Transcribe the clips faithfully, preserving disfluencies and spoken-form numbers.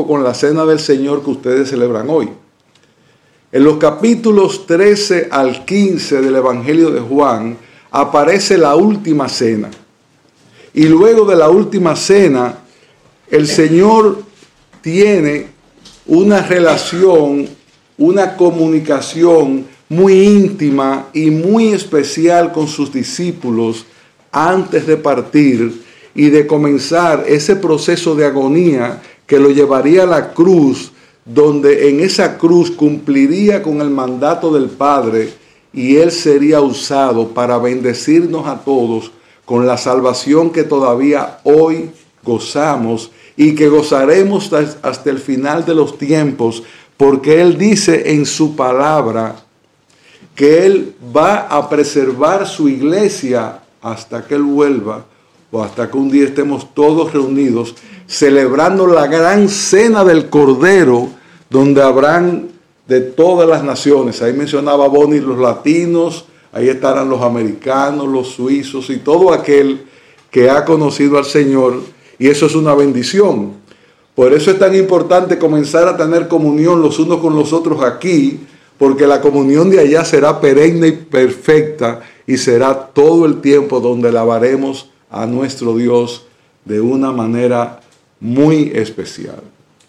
con la cena del Señor que ustedes celebran hoy. En los capítulos trece al quince del Evangelio de Juan aparece la última cena. Y luego de la última cena, el Señor tiene una relación, una comunicación muy íntima y muy especial con sus discípulos antes de partir y de comenzar ese proceso de agonía que lo llevaría a la cruz, donde en esa cruz cumpliría con el mandato del Padre y Él sería usado para bendecirnos a todos con la salvación que todavía hoy gozamos y que gozaremos hasta el final de los tiempos, porque Él dice en su palabra que Él va a preservar su iglesia hasta que Él vuelva o hasta que un día estemos todos reunidos celebrando la gran cena del Cordero, donde habrán de todas las naciones. Ahí mencionaba Bonnie los latinos, ahí estarán los americanos, los suizos y todo aquel que ha conocido al Señor, y eso es una bendición. Por eso es tan importante comenzar a tener comunión los unos con los otros aquí, porque la comunión de allá será perenne y perfecta y será todo el tiempo donde alabaremos a nuestro Dios de una manera muy especial.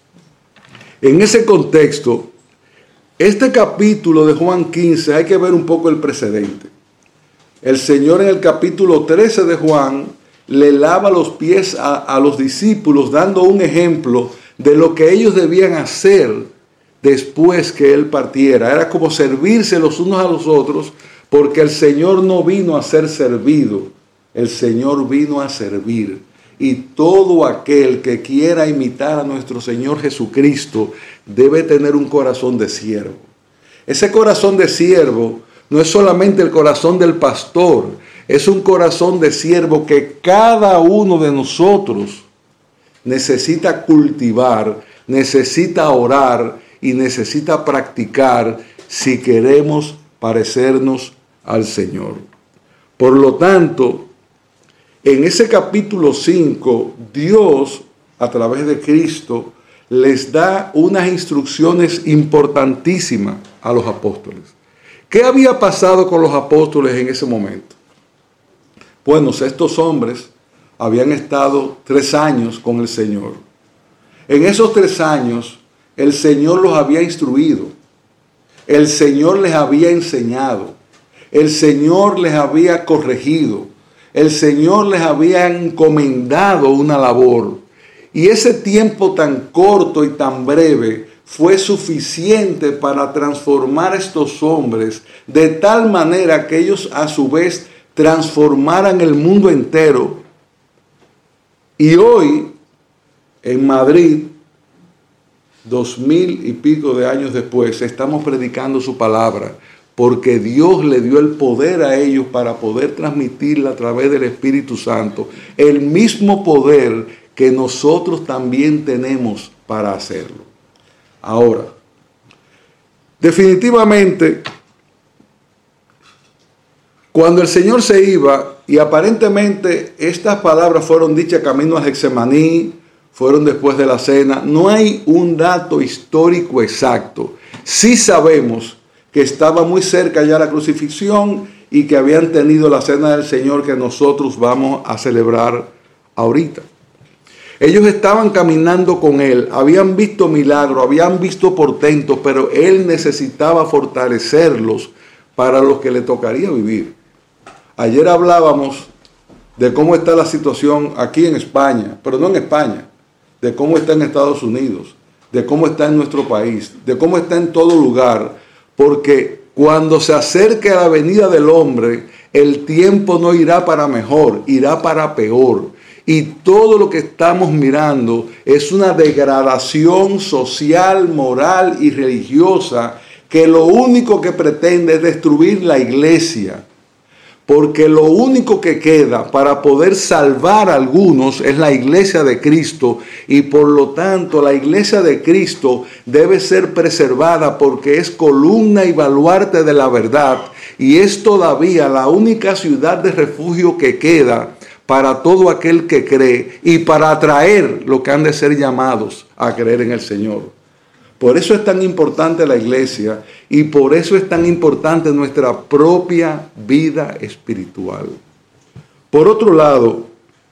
En ese contexto, este capítulo de Juan quince hay que ver un poco el precedente. El Señor en el capítulo trece de Juan le lava los pies a, a los discípulos, dando un ejemplo de lo que ellos debían hacer después que Él partiera. Era como servirse los unos a los otros, porque el Señor no vino a ser servido, el Señor vino a servir. Y todo aquel que quiera imitar a nuestro Señor Jesucristo debe tener un corazón de siervo. Ese corazón de siervo no es solamente el corazón del pastor, es un corazón de siervo que cada uno de nosotros necesita cultivar, necesita orar y necesita practicar si queremos parecernos al Señor. Por lo tanto, en ese capítulo cinco, Dios, a través de Cristo, les da unas instrucciones importantísimas a los apóstoles. ¿Qué había pasado con los apóstoles en ese momento? Bueno, estos hombres habían estado tres años con el Señor. En esos tres años, el Señor los había instruido. El Señor les había enseñado. El Señor les había corregido. El Señor les había encomendado una labor. Y ese tiempo tan corto y tan breve fue suficiente para transformar a estos hombres de tal manera que ellos a su vez transformaran el mundo entero. Y hoy, en Madrid, dos mil y pico de años después, estamos predicando su palabra, porque Dios le dio el poder a ellos para poder transmitirla a través del Espíritu Santo, el mismo poder que nosotros también tenemos para hacerlo. Ahora, definitivamente, cuando el Señor se iba, y aparentemente estas palabras fueron dichas camino a Getsemaní, fueron después de la cena, no hay un dato histórico exacto. Sí sabemos que estaba muy cerca ya la crucifixión y que habían tenido la cena del Señor que nosotros vamos a celebrar ahorita. Ellos estaban caminando con Él, habían visto milagros, habían visto portentos, pero Él necesitaba fortalecerlos para los que le tocaría vivir. Ayer hablábamos de cómo está la situación aquí en España, pero no en España, de cómo está en Estados Unidos, de cómo está en nuestro país, de cómo está en todo lugar, porque cuando se acerque a la venida del hombre, el tiempo no irá para mejor, irá para peor. Y todo lo que estamos mirando es una degradación social, moral y religiosa que lo único que pretende es destruir la iglesia. Porque lo único que queda para poder salvar a algunos es la iglesia de Cristo, y por lo tanto la iglesia de Cristo debe ser preservada porque es columna y baluarte de la verdad, y es todavía la única ciudad de refugio que queda para todo aquel que cree y para atraer lo que han de ser llamados a creer en el Señor. Por eso es tan importante la iglesia y por eso es tan importante nuestra propia vida espiritual. Por otro lado,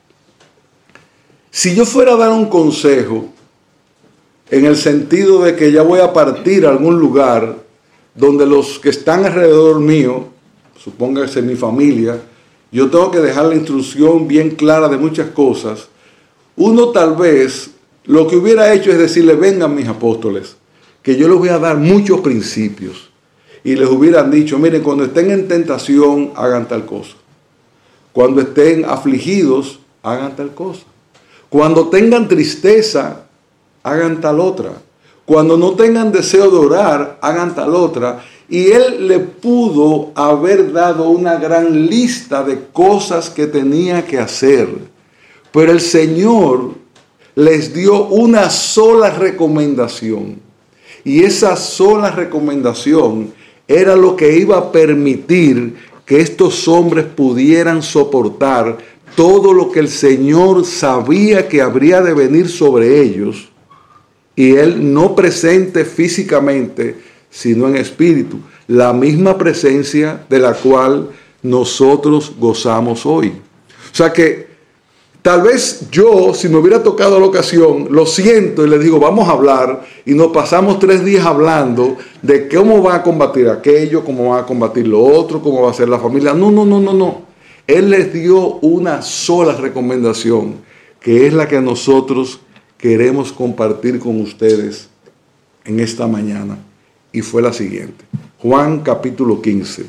si yo fuera a dar un consejo en el sentido de que ya voy a partir a algún lugar donde los que están alrededor mío, supóngase mi familia, yo tengo que dejar la instrucción bien clara de muchas cosas, uno tal vez lo que hubiera hecho es decirle, vengan mis apóstoles, que yo les voy a dar muchos principios. Y les hubieran dicho, miren, cuando estén en tentación, hagan tal cosa. Cuando estén afligidos, hagan tal cosa. Cuando tengan tristeza, hagan tal otra. Cuando no tengan deseo de orar, hagan tal otra. Y él le pudo haber dado una gran lista de cosas que tenía que hacer. Pero el Señor les dio una sola recomendación. Y esa sola recomendación era lo que iba a permitir que estos hombres pudieran soportar todo lo que el Señor sabía que habría de venir sobre ellos. Y Él no presente físicamente, sino en espíritu. La misma presencia de la cual nosotros gozamos hoy. O sea que tal vez yo, si me hubiera tocado la ocasión, lo siento y les digo, vamos a hablar, y nos pasamos tres días hablando de cómo va a combatir aquello, cómo va a combatir lo otro, cómo va a ser la familia. No, no, no, no, no. Él les dio una sola recomendación, que es la que nosotros queremos compartir con ustedes en esta mañana. Y fue la siguiente. Juan capítulo quince.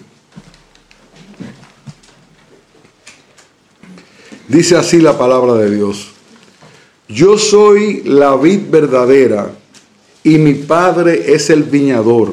Dice así la palabra de Dios. Yo soy la vid verdadera y mi Padre es el viñador.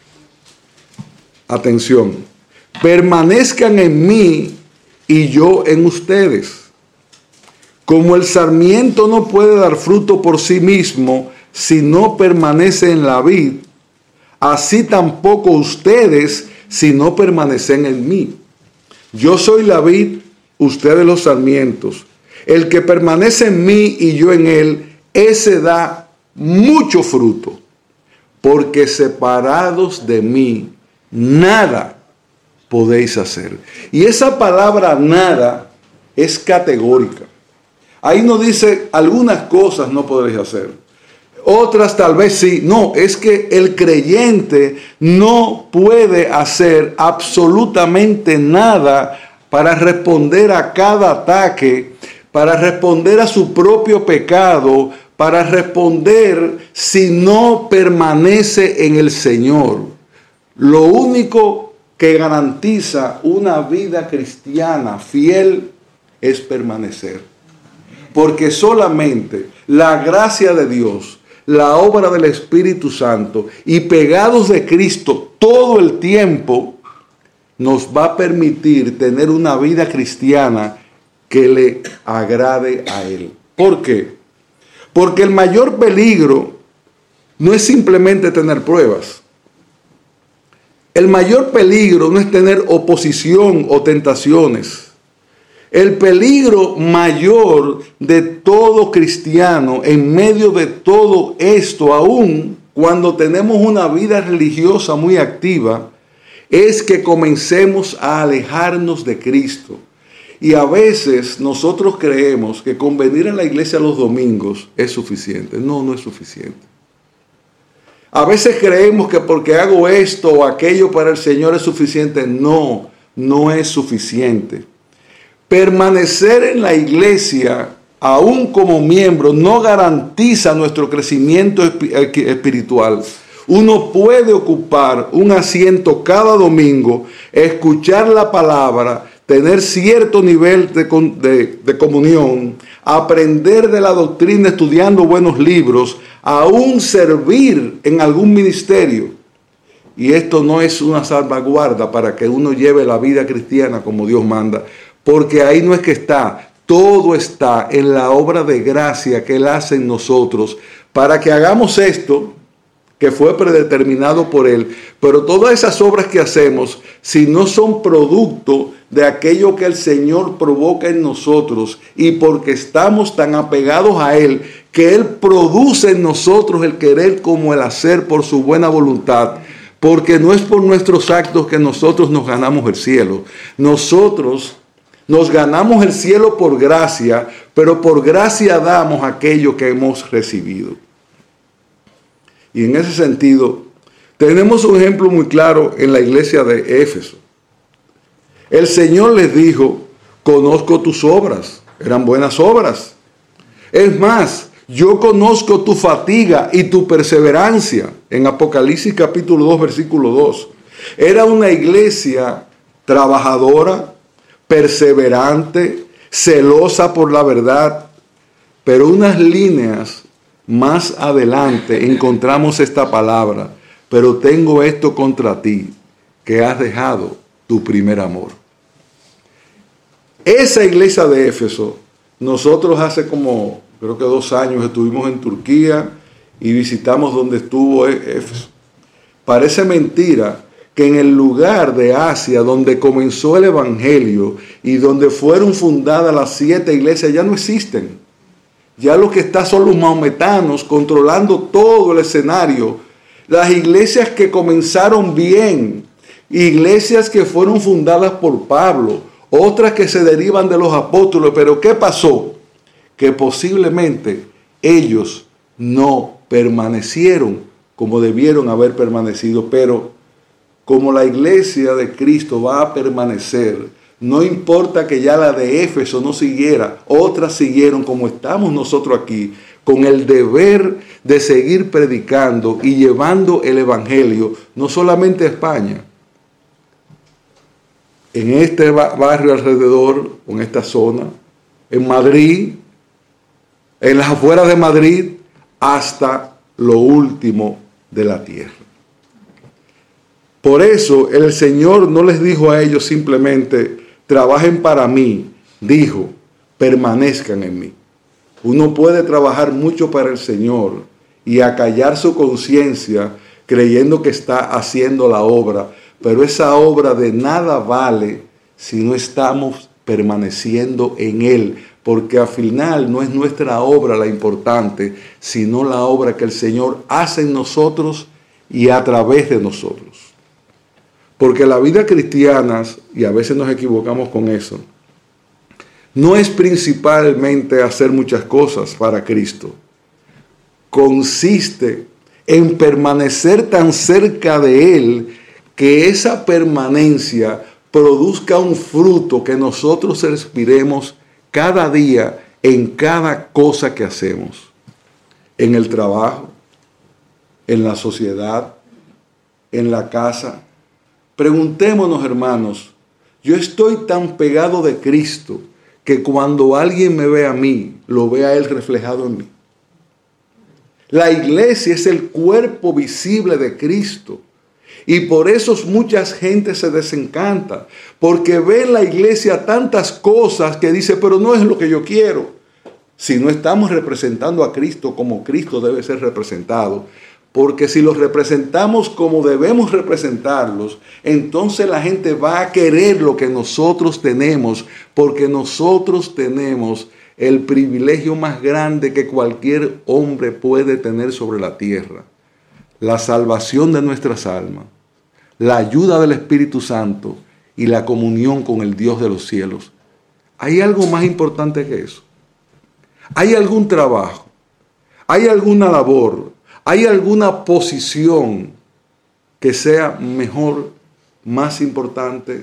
Atención. Permanezcan en mí y yo en ustedes. Como el sarmiento no puede dar fruto por sí mismo si no permanece en la vid, así tampoco ustedes si no permanecen en mí. Yo soy la vid, ustedes los sarmientos. El que permanece en mí y yo en él, ese da mucho fruto, porque separados de mí, nada podéis hacer. Y esa palabra nada es categórica. Ahí nos dice algunas cosas no podréis hacer. Otras tal vez sí. No, es que el creyente no puede hacer absolutamente nada para responder a cada ataque, para responder a su propio pecado, para responder si no permanece en el Señor. Lo único que garantiza una vida cristiana fiel es permanecer. Porque solamente la gracia de Dios, la obra del Espíritu Santo y pegados de Cristo todo el tiempo nos va a permitir tener una vida cristiana que le agrade a Él. ¿Por qué? Porque el mayor peligro no es simplemente tener pruebas. El mayor peligro no es tener oposición o tentaciones. El peligro mayor de todo cristiano en medio de todo esto, aún cuando tenemos una vida religiosa muy activa, es que comencemos a alejarnos de Cristo. Y a veces nosotros creemos que con venir a la iglesia los domingos es suficiente. No, no es suficiente. A veces creemos que porque hago esto o aquello para el Señor es suficiente. No, no es suficiente. Permanecer en la iglesia, aún como miembro, no garantiza nuestro crecimiento espiritual. Uno puede ocupar un asiento cada domingo, escuchar la palabra, tener cierto nivel de, de, de comunión, aprender de la doctrina estudiando buenos libros, aún servir en algún ministerio. Y esto no es una salvaguarda para que uno lleve la vida cristiana como Dios manda. Porque ahí no es que está, todo está en la obra de gracia que Él hace en nosotros para que hagamos esto que fue predeterminado por Él. Pero todas esas obras que hacemos, si no son producto de aquello que el Señor provoca en nosotros y porque estamos tan apegados a Él, que Él produce en nosotros el querer como el hacer por su buena voluntad, porque no es por nuestros actos que nosotros nos ganamos el cielo. Nosotros nos ganamos el cielo por gracia, pero por gracia damos aquello que hemos recibido. Y en ese sentido, tenemos un ejemplo muy claro en la iglesia de Éfeso. El Señor les dijo, conozco tus obras, eran buenas obras. Es más, yo conozco tu fatiga y tu perseverancia. En Apocalipsis capítulo dos, versículo dos. Era una iglesia trabajadora, perseverante, celosa por la verdad. Pero unas líneas más adelante encontramos esta palabra. Pero tengo esto contra ti, que has dejado tu primer amor. Esa iglesia de Éfeso, nosotros hace como, creo que dos años estuvimos en Turquía y visitamos donde estuvo Éfeso. Parece mentira que en el lugar de Asia donde comenzó el evangelio y donde fueron fundadas las siete iglesias ya no existen. Ya lo que está son los maometanos controlando todo el escenario. Las iglesias que comenzaron bien, iglesias que fueron fundadas por Pablo, otras que se derivan de los apóstoles. Pero ¿qué pasó? Que posiblemente ellos no permanecieron como debieron haber permanecido. Pero como la iglesia de Cristo va a permanecer, no importa que ya la de Éfeso no siguiera, otras siguieron como estamos nosotros aquí, con el deber de seguir predicando y llevando el evangelio, no solamente a España, en este barrio alrededor, en esta zona, en Madrid, en las afueras de Madrid, hasta lo último de la tierra. Por eso el Señor no les dijo a ellos simplemente, trabajen para mí, dijo, permanezcan en mí. Uno puede trabajar mucho para el Señor y acallar su conciencia creyendo que está haciendo la obra, pero esa obra de nada vale si no estamos permaneciendo en Él, porque al final no es nuestra obra la importante, sino la obra que el Señor hace en nosotros y a través de nosotros. Porque la vida cristiana, y a veces nos equivocamos con eso, no es principalmente hacer muchas cosas para Cristo. Consiste en permanecer tan cerca de Él que esa permanencia produzca un fruto que nosotros respiremos cada día en cada cosa que hacemos. En el trabajo, en la sociedad, en la casa. Preguntémonos, hermanos, yo estoy tan pegado de Cristo que cuando alguien me ve a mí, lo ve a Él reflejado en mí. La iglesia es el cuerpo visible de Cristo. Y por eso mucha gente se desencanta, porque ve en la iglesia tantas cosas que dice, pero no es lo que yo quiero. Si no estamos representando a Cristo como Cristo debe ser representado, porque si los representamos como debemos representarlos, entonces la gente va a querer lo que nosotros tenemos, porque nosotros tenemos el privilegio más grande que cualquier hombre puede tener sobre la tierra. La salvación de nuestras almas, la ayuda del Espíritu Santo y la comunión con el Dios de los cielos. ¿Hay algo más importante que eso? ¿Hay algún trabajo? ¿Hay alguna labor? ¿Hay alguna posición que sea mejor, más importante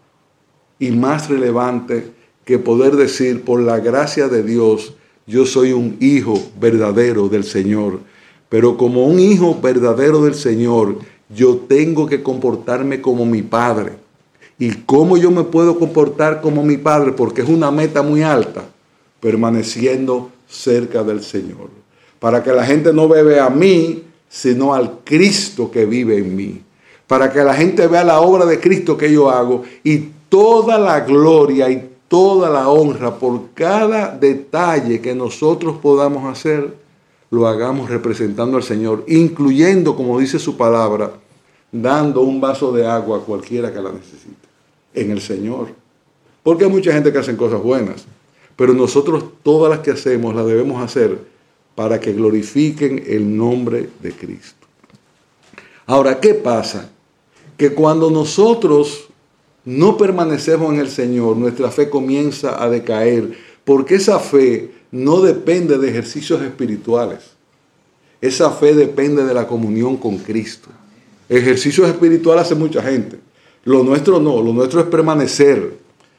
y más relevante que poder decir, por la gracia de Dios, yo soy un hijo verdadero del Señor? Pero como un hijo verdadero del Señor, yo tengo que comportarme como mi Padre. ¿Y cómo yo me puedo comportar como mi Padre? Porque es una meta muy alta, permaneciendo cerca del Señor. Para que la gente no me vea a mí, sino al Cristo que vive en mí. Para que la gente vea la obra de Cristo que yo hago y toda la gloria y toda la honra por cada detalle que nosotros podamos hacer, lo hagamos representando al Señor, incluyendo, como dice su palabra, dando un vaso de agua a cualquiera que la necesite, en el Señor. Porque hay mucha gente que hace cosas buenas, pero nosotros todas las que hacemos las debemos hacer para que glorifiquen el nombre de Cristo. Ahora, ¿qué pasa? Que cuando nosotros no permanecemos en el Señor, nuestra fe comienza a decaer, porque esa fe no depende de ejercicios espirituales. Esa fe depende de la comunión con Cristo. Ejercicios espirituales hace mucha gente. Lo nuestro no, lo nuestro es permanecer.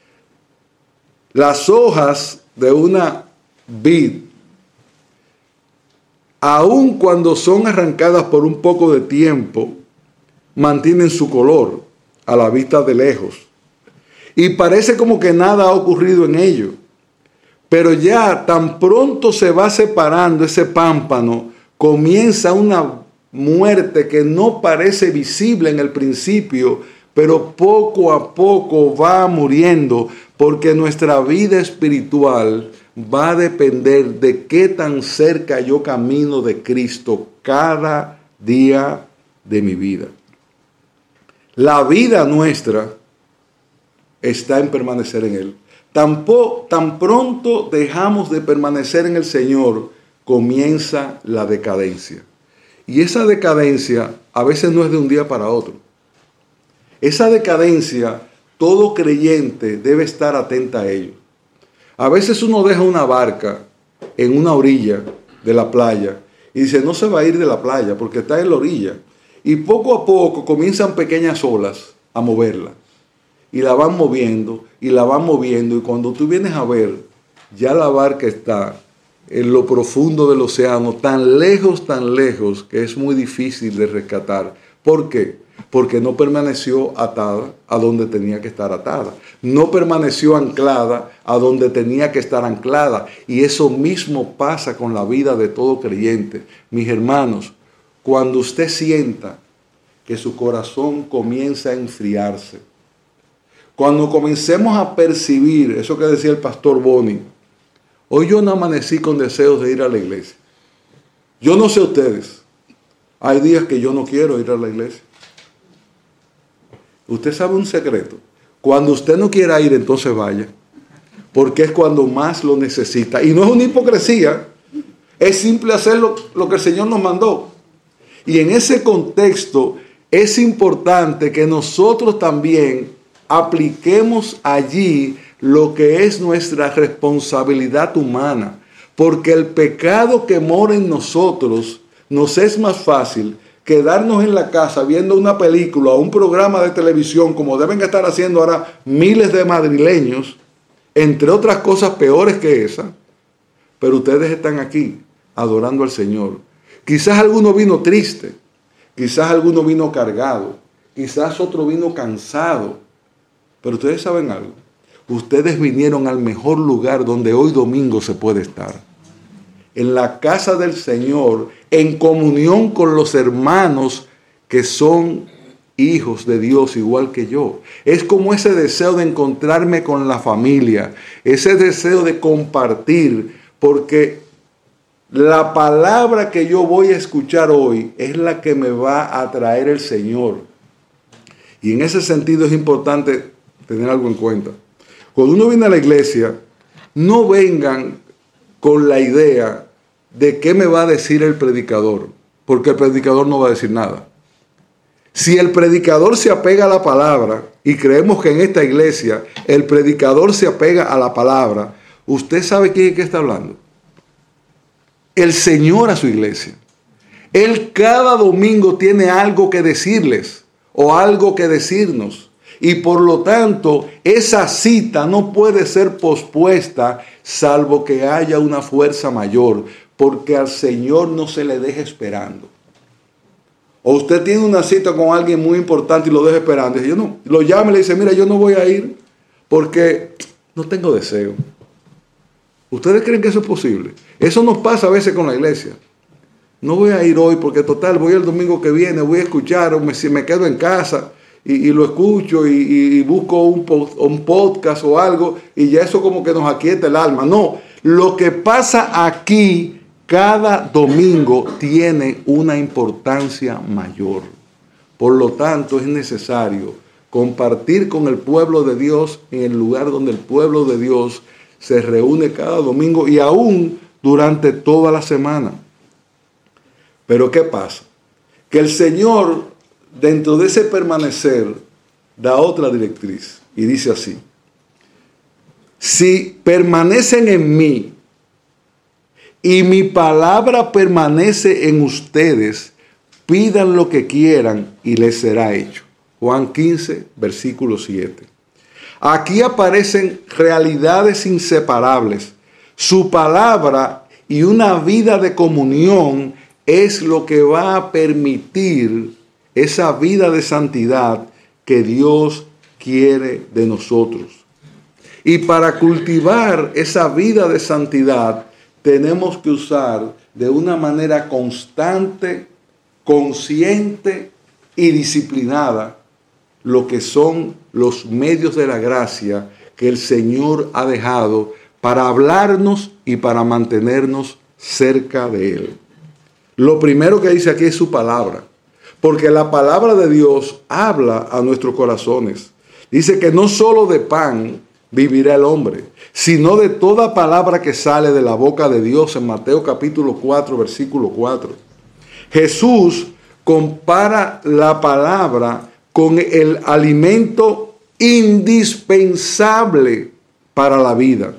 Las hojas de una vid, aun cuando son arrancadas por un poco de tiempo, mantienen su color a la vista de lejos. Y parece como que nada ha ocurrido en ello. Pero ya tan pronto se va separando ese pámpano, comienza una muerte que no parece visible en el principio, pero poco a poco va muriendo, porque nuestra vida espiritual va a depender de qué tan cerca yo camino de Cristo cada día de mi vida. La vida nuestra está en permanecer en Él. Tan, po, tan pronto dejamos de permanecer en el Señor, comienza la decadencia. Y esa decadencia a veces no es de un día para otro. Esa decadencia, todo creyente debe estar atenta a ello. A veces uno deja una barca en una orilla de la playa y dice, no se va a ir de la playa porque está en la orilla. Y poco a poco comienzan pequeñas olas a moverla. Y la van moviendo, y la van moviendo. Y cuando tú vienes a ver, ya la barca está en lo profundo del océano, tan lejos, tan lejos, que es muy difícil de rescatar. ¿Por qué? Porque no permaneció atada a donde tenía que estar atada. No permaneció anclada a donde tenía que estar anclada. Y eso mismo pasa con la vida de todo creyente. Mis hermanos, cuando usted sienta que su corazón comienza a enfriarse, cuando comencemos a percibir eso que decía el pastor Boni, hoy yo no amanecí con deseos de ir a la iglesia. Yo no sé ustedes, hay días que yo no quiero ir a la iglesia. Usted sabe un secreto. Cuando usted no quiera ir, entonces vaya. Porque es cuando más lo necesita. Y no es una hipocresía. Es simple hacer lo, lo que el Señor nos mandó. Y en ese contexto es importante que nosotros también apliquemos allí lo que es nuestra responsabilidad humana. Porque el pecado que mora en nosotros nos es más fácil quedarnos en la casa viendo una película o un programa de televisión, como deben estar haciendo ahora miles de madrileños, entre otras cosas peores que esa, pero ustedes están aquí adorando al Señor. Quizás alguno vino triste, quizás alguno vino cargado, quizás otro vino cansado, pero ustedes saben algo, ustedes vinieron al mejor lugar donde hoy domingo se puede estar. En la casa del Señor, en comunión con los hermanos que son hijos de Dios igual que yo. Es como ese deseo de encontrarme con la familia, ese deseo de compartir, porque la palabra que yo voy a escuchar hoy es la que me va a traer el Señor. Y en ese sentido es importante tener algo en cuenta. Cuando uno viene a la iglesia, no vengan con la idea de qué me va a decir el predicador, porque el predicador no va a decir nada. Si el predicador se apega a la palabra, y creemos que en esta iglesia el predicador se apega a la palabra, usted sabe quién es que está hablando. El Señor a su iglesia. Él cada domingo tiene algo que decirles o algo que decirnos. Y por lo tanto, esa cita no puede ser pospuesta salvo que haya una fuerza mayor, porque al Señor no se le deja esperando. O usted tiene una cita con alguien muy importante y lo deja esperando. Y yo no, lo llama y le dice, mira, yo no voy a ir porque no tengo deseo. ¿Ustedes creen que eso es posible? Eso nos pasa a veces con la iglesia. No voy a ir hoy porque total, voy el domingo que viene, voy a escuchar, o me, si me quedo en casa y, y lo escucho y, y, y busco un, un podcast o algo y ya eso como que nos aquieta el alma. No, lo que pasa aquí cada domingo tiene una importancia mayor. Por lo tanto, es necesario compartir con el pueblo de Dios en el lugar donde el pueblo de Dios se reúne cada domingo y aún durante toda la semana. Pero ¿qué pasa? Que el Señor, dentro de ese permanecer, da otra directriz y dice así: si permanecen en mí y mi palabra permanece en ustedes, pidan lo que quieran y les será hecho. Juan quince, versículo siete. Aquí aparecen realidades inseparables. Su palabra y una vida de comunión es lo que va a permitir esa vida de santidad que Dios quiere de nosotros. Y para cultivar esa vida de santidad tenemos que usar de una manera constante, consciente y disciplinada lo que son los medios de la gracia que el Señor ha dejado para hablarnos y para mantenernos cerca de Él. Lo primero que dice aquí es su palabra, porque la palabra de Dios habla a nuestros corazones. Dice que no solo de pan vivirá el hombre, sino de toda palabra que sale de la boca de Dios, en Mateo capítulo cuatro, versículo cuatro. Jesús compara la palabra con el alimento indispensable para la vida.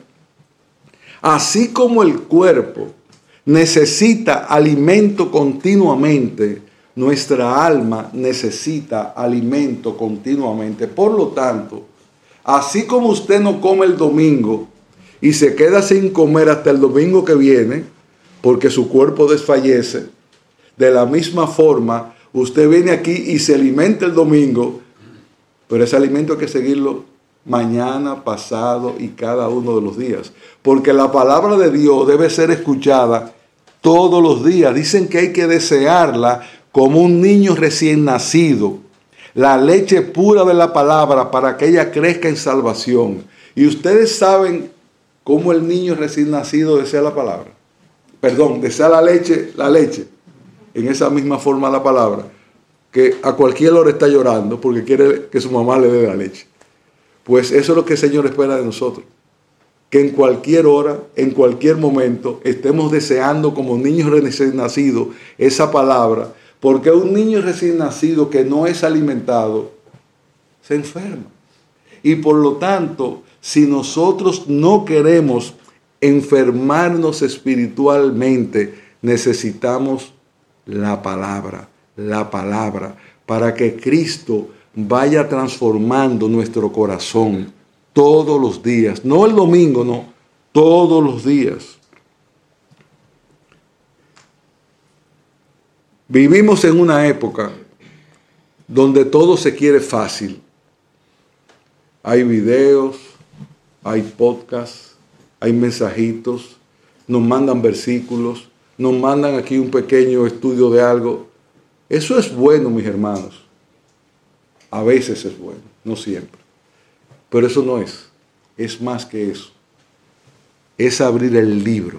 Así como el cuerpo necesita alimento continuamente, nuestra alma necesita alimento continuamente. Por lo tanto, así como usted no come el domingo y se queda sin comer hasta el domingo que viene, porque su cuerpo desfallece, de la misma forma, usted viene aquí y se alimenta el domingo, pero ese alimento hay que seguirlo mañana, pasado y cada uno de los días. Porque la palabra de Dios debe ser escuchada todos los días. Dicen que hay que desearla como un niño recién nacido. La leche pura de la palabra para que ella crezca en salvación. Y ustedes saben cómo el niño recién nacido desea la palabra. Perdón, desea la leche, la leche. En esa misma forma la palabra, que a cualquier hora está llorando porque quiere que su mamá le dé la leche. Pues eso es lo que el Señor espera de nosotros. Que en cualquier hora, en cualquier momento, estemos deseando como niños recién nacidos esa palabra. Porque un niño recién nacido que no es alimentado, se enferma. Y por lo tanto, si nosotros no queremos enfermarnos espiritualmente, necesitamos la palabra, la palabra, para que Cristo vaya transformando nuestro corazón todos los días. No el domingo, no, todos los días. Vivimos en una época donde todo se quiere fácil. Hay videos, hay podcasts, hay mensajitos, nos mandan versículos, nos mandan aquí un pequeño estudio de algo. Eso es bueno, mis hermanos. A veces es bueno, no siempre. Pero eso no es. Es más que eso. Es abrir el libro.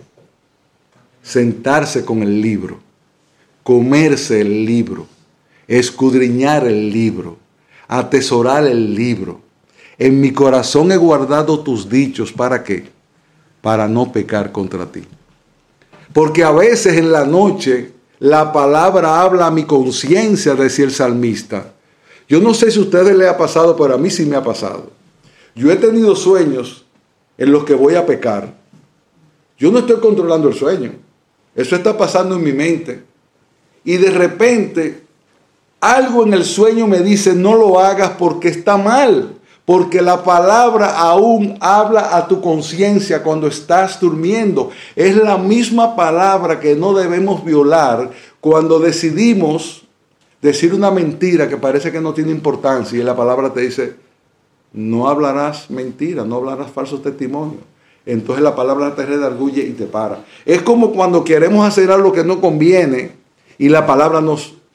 Sentarse con el libro. Comerse el libro. Escudriñar el libro. Atesorar el libro. En mi corazón he guardado tus dichos. ¿Para qué? Para no pecar contra ti. Porque a veces en la noche la palabra habla a mi conciencia, decía el salmista. Yo no sé si a ustedes les ha pasado, pero a mí sí me ha pasado. Yo he tenido sueños en los que voy a pecar. Yo no estoy controlando el sueño. Eso está pasando en mi mente. Y de repente algo en el sueño me dice, no lo hagas porque está mal. Porque la palabra aún habla a tu conciencia cuando estás durmiendo. Es la misma palabra que no debemos violar cuando decidimos decir una mentira que parece que no tiene importancia. Y la palabra te dice, no hablarás mentira, no hablarás falsos testimonios. Entonces la palabra te redarguye y te para. Es como cuando queremos hacer algo que no conviene y la palabra nos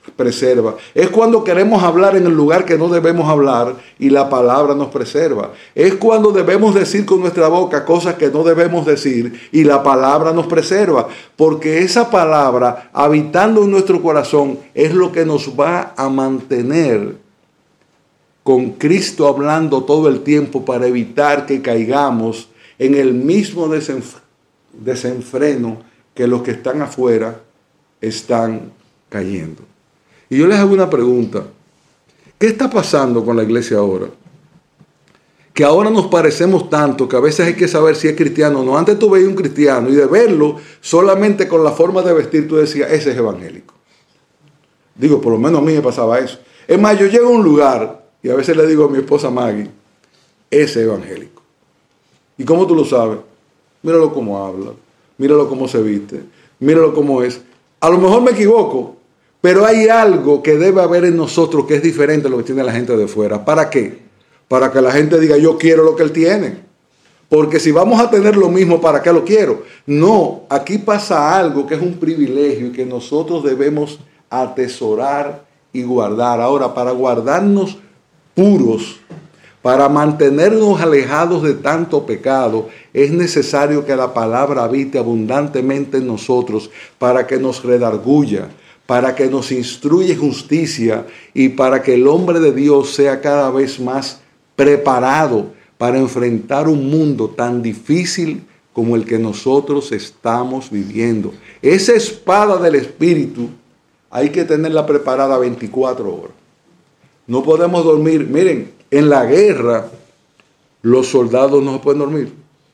preserva. Es cuando queremos hablar en el lugar que no debemos hablar y la palabra nos preserva. Es cuando debemos decir con nuestra boca cosas que no debemos decir y la palabra nos preserva. Porque esa palabra, habitando en nuestro corazón, es lo que nos va a mantener con Cristo hablando todo el tiempo para evitar que caigamos en el mismo desenf- desenfreno que los que están afuera están cayendo. Y yo les hago una pregunta. ¿Qué está pasando con la iglesia ahora? Que ahora nos parecemos tanto que a veces hay que saber si es cristiano o no. Antes tú veías un cristiano y de verlo solamente con la forma de vestir tú decías, ese es evangélico. Digo, por lo menos a mí me pasaba eso. Es más, yo llego a un lugar y a veces le digo a mi esposa Maggie, ese es evangélico. ¿Y cómo tú lo sabes? Míralo cómo habla, míralo cómo se viste, míralo cómo es. A lo mejor me equivoco, pero hay algo que debe haber en nosotros que es diferente a lo que tiene la gente de fuera. ¿Para qué? Para que la gente diga, yo quiero lo que él tiene. Porque si vamos a tener lo mismo, ¿para qué lo quiero? No, aquí pasa algo que es un privilegio y que nosotros debemos atesorar y guardar. Ahora, para guardarnos puros, para mantenernos alejados de tanto pecado, es necesario que la palabra habite abundantemente en nosotros para que nos redarguya, para que nos instruya en justicia y para que el hombre de Dios sea cada vez más preparado para enfrentar un mundo tan difícil como el que nosotros estamos viviendo. Esa espada del Espíritu hay que tenerla preparada veinticuatro horas. No podemos dormir. Miren, en la guerra los soldados no se pueden dormir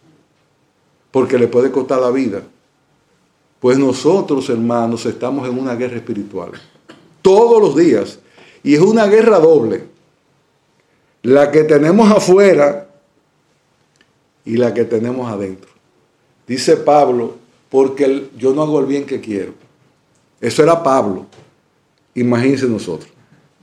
porque le puede costar la vida. Pues nosotros, hermanos, estamos en una guerra espiritual todos los días y es una guerra doble. La que tenemos afuera y la que tenemos adentro. Dice Pablo, porque el, yo no hago el bien que quiero. Eso era Pablo. Imagínense nosotros.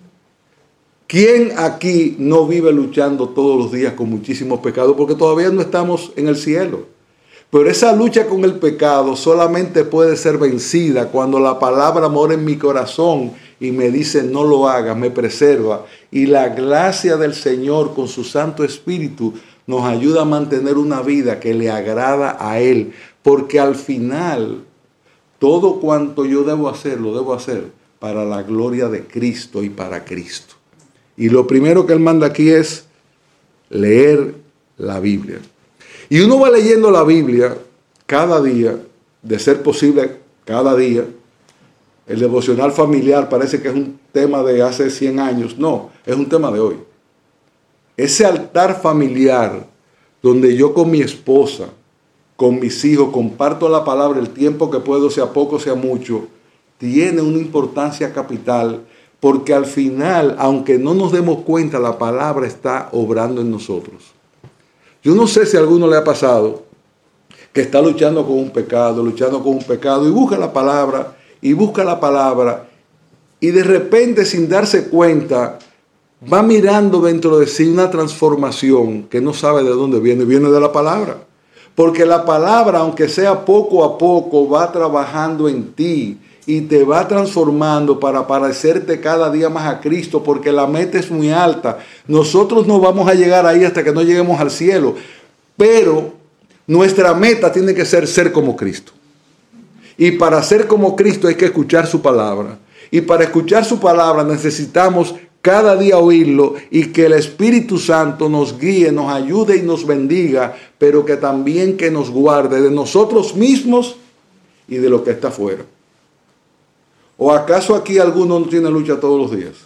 ¿Quién aquí no vive luchando todos los días con muchísimos pecados? Porque todavía no estamos en el cielo. Pero esa lucha con el pecado solamente puede ser vencida cuando la palabra mora en mi corazón y me dice no lo hagas, me preserva. Y la gracia del Señor con su Santo Espíritu nos ayuda a mantener una vida que le agrada a Él. Porque al final, todo cuanto yo debo hacer, lo debo hacer para la gloria de Cristo y para Cristo. Y lo primero que Él manda aquí es leer la Biblia. Y uno va leyendo la Biblia cada día, de ser posible cada día. El devocional familiar parece que es un tema de hace cien años. No, es un tema de hoy. Ese altar familiar donde yo con mi esposa, con mis hijos, comparto la palabra el tiempo que puedo, sea poco, sea mucho, tiene una importancia capital porque al final, aunque no nos demos cuenta, la palabra está obrando en nosotros. Yo no sé si a alguno le ha pasado que está luchando con un pecado, luchando con un pecado y busca la palabra y busca la palabra y de repente sin darse cuenta va mirando dentro de sí una transformación que no sabe de dónde viene, viene de la palabra. Porque la palabra, aunque sea poco a poco, va trabajando en ti y te va transformando para parecerte cada día más a Cristo, porque la meta es muy alta. Nosotros no vamos a llegar ahí hasta que no lleguemos al cielo, pero nuestra meta tiene que ser ser como Cristo. Y para ser como Cristo hay que escuchar su palabra. Y para escuchar su palabra necesitamos cada día oírlo y que el Espíritu Santo nos guíe, nos ayude y nos bendiga, pero que también que nos guarde de nosotros mismos y de lo que está afuera. ¿O acaso aquí alguno no tiene lucha todos los días?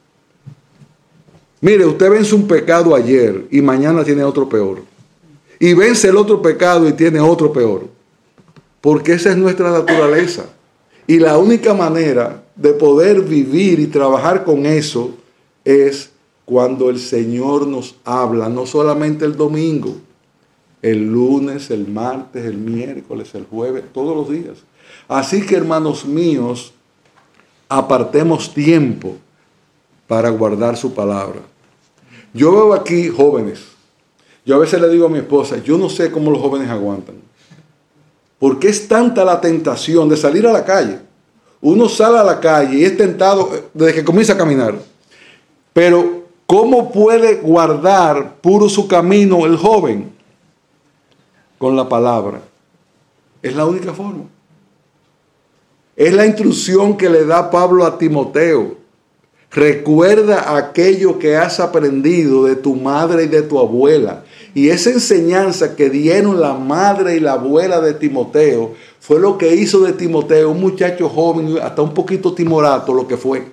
Mire, usted vence un pecado ayer y mañana tiene otro peor. Y vence el otro pecado y tiene otro peor. Porque esa es nuestra naturaleza. Y la única manera de poder vivir y trabajar con eso es cuando el Señor nos habla, no solamente el domingo, el lunes, el martes, el miércoles, el jueves, todos los días. Así que, hermanos míos, apartemos tiempo para guardar su palabra. Yo veo aquí jóvenes. Yo a veces le digo a mi esposa, yo no sé cómo los jóvenes aguantan. Porque es tanta la tentación de salir a la calle. Uno sale a la calle y es tentado desde que comienza a caminar. Pero, ¿cómo puede guardar puro su camino el joven? Con la palabra. Es la única forma. Es la instrucción que le da Pablo a Timoteo. Recuerda aquello que has aprendido de tu madre y de tu abuela. Y esa enseñanza que dieron la madre y la abuela de Timoteo fue lo que hizo de Timoteo un muchacho joven, hasta un poquito timorato, lo que fue.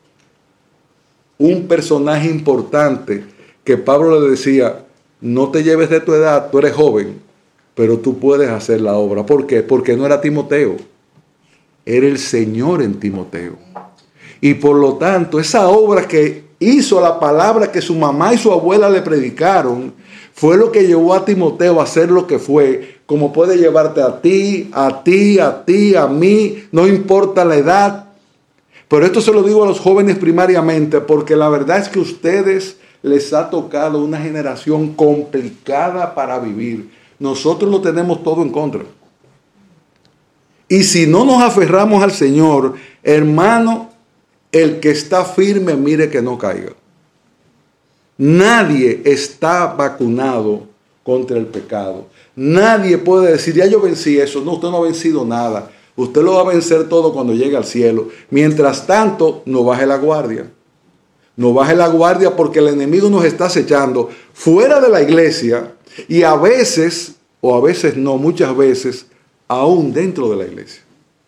Un personaje importante que Pablo le decía, no te lleves de tu edad, tú eres joven, pero tú puedes hacer la obra. ¿Por qué? Porque no era Timoteo, era el Señor en Timoteo. Y por lo tanto, esa obra que hizo, la palabra que su mamá y su abuela le predicaron, fue lo que llevó a Timoteo a hacer lo que fue, como puede llevarte a ti, a ti, a ti, a mí, no importa la edad. Pero esto se lo digo a los jóvenes primariamente, porque la verdad es que a ustedes les ha tocado una generación complicada para vivir. Nosotros lo tenemos todo en contra. Y si no nos aferramos al Señor, hermano, el que está firme, mire que no caiga. Nadie está vacunado contra el pecado. Nadie puede decir, ya yo vencí eso. No, usted no ha vencido nada. Usted lo va a vencer todo cuando llegue al cielo. Mientras tanto, no baje la guardia. No baje la guardia porque el enemigo nos está acechando fuera de la iglesia y a veces, o a veces no, muchas veces, aún dentro de la iglesia.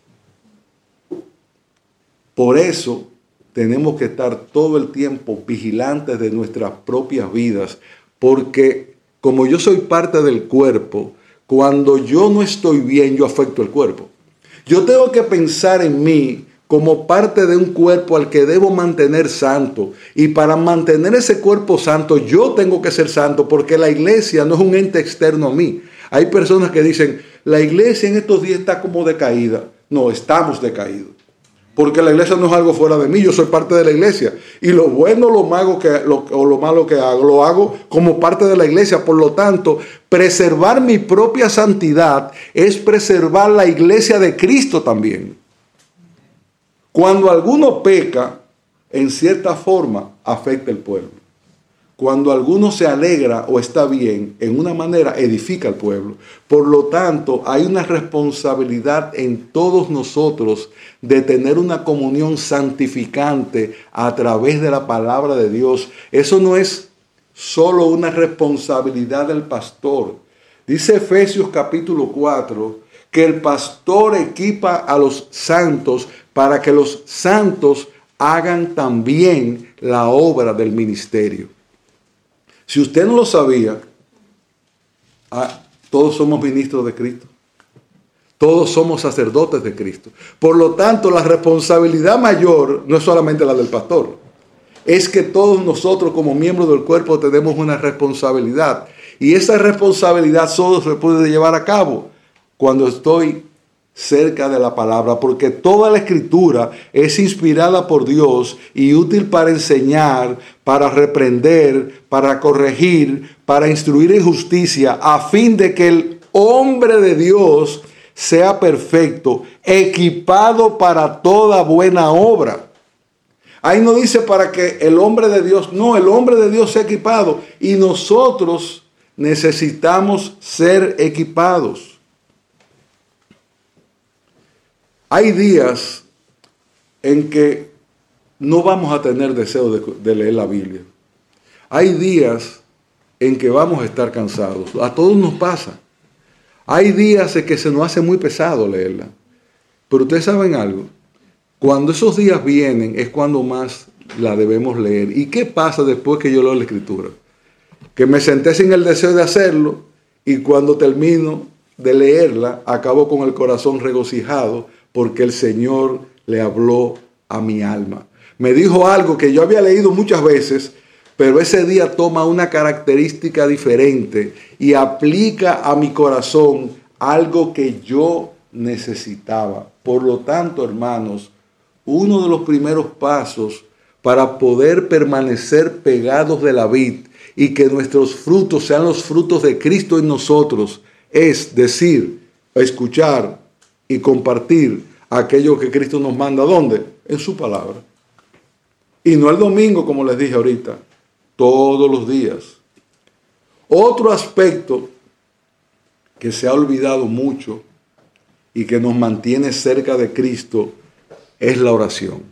Por eso tenemos que estar todo el tiempo vigilantes de nuestras propias vidas, porque como yo soy parte del cuerpo, cuando yo no estoy bien, yo afecto el cuerpo. Yo tengo que pensar en mí como parte de un cuerpo al que debo mantener santo. Y para mantener ese cuerpo santo, yo tengo que ser santo, porque la iglesia no es un ente externo a mí. Hay personas que dicen, la iglesia en estos días está como decaída. No, estamos decaídos. Porque la iglesia no es algo fuera de mí, yo soy parte de la iglesia. Y lo bueno lo malo que, lo, o lo malo que hago, lo hago como parte de la iglesia. Por lo tanto, preservar mi propia santidad es preservar la iglesia de Cristo también. Cuando alguno peca, en cierta forma, afecta al pueblo. Cuando alguno se alegra o está bien, en una manera edifica al pueblo. Por lo tanto, hay una responsabilidad en todos nosotros de tener una comunión santificante a través de la palabra de Dios. Eso no es solo una responsabilidad del pastor. Dice Efesios capítulo cuatro que el pastor equipa a los santos para que los santos hagan también la obra del ministerio. Si usted no lo sabía, ah, todos somos ministros de Cristo. Todos somos sacerdotes de Cristo. Por lo tanto, la responsabilidad mayor no es solamente la del pastor. Es que todos nosotros como miembros del cuerpo tenemos una responsabilidad. Y esa responsabilidad solo se puede llevar a cabo cuando estoy cerca de la palabra, porque toda la escritura es inspirada por Dios y útil para enseñar, para reprender, para corregir, para instruir en justicia, a fin de que el hombre de Dios sea perfecto, equipado para toda buena obra. Ahí no dice para que el hombre de Dios, no, el hombre de Dios sea equipado y nosotros necesitamos ser equipados. Hay días en que no vamos a tener deseo de, de leer la Biblia. Hay días en que vamos a estar cansados. A todos nos pasa. Hay días en que se nos hace muy pesado leerla. Pero ustedes saben algo. Cuando esos días vienen es cuando más la debemos leer. ¿Y qué pasa después que yo leo la Escritura? Que me senté sin el deseo de hacerlo y cuando termino de leerla acabo con el corazón regocijado, porque el Señor le habló a mi alma. Me dijo algo que yo había leído muchas veces, pero ese día toma una característica diferente y aplica a mi corazón algo que yo necesitaba. Por lo tanto, hermanos, uno de los primeros pasos para poder permanecer pegados de la vid y que nuestros frutos sean los frutos de Cristo en nosotros es decir, escuchar y compartir aquello que Cristo nos manda. ¿Dónde? En su palabra. Y no el domingo, como les dije ahorita, todos los días. Otro aspecto que se ha olvidado mucho y que nos mantiene cerca de Cristo es la oración.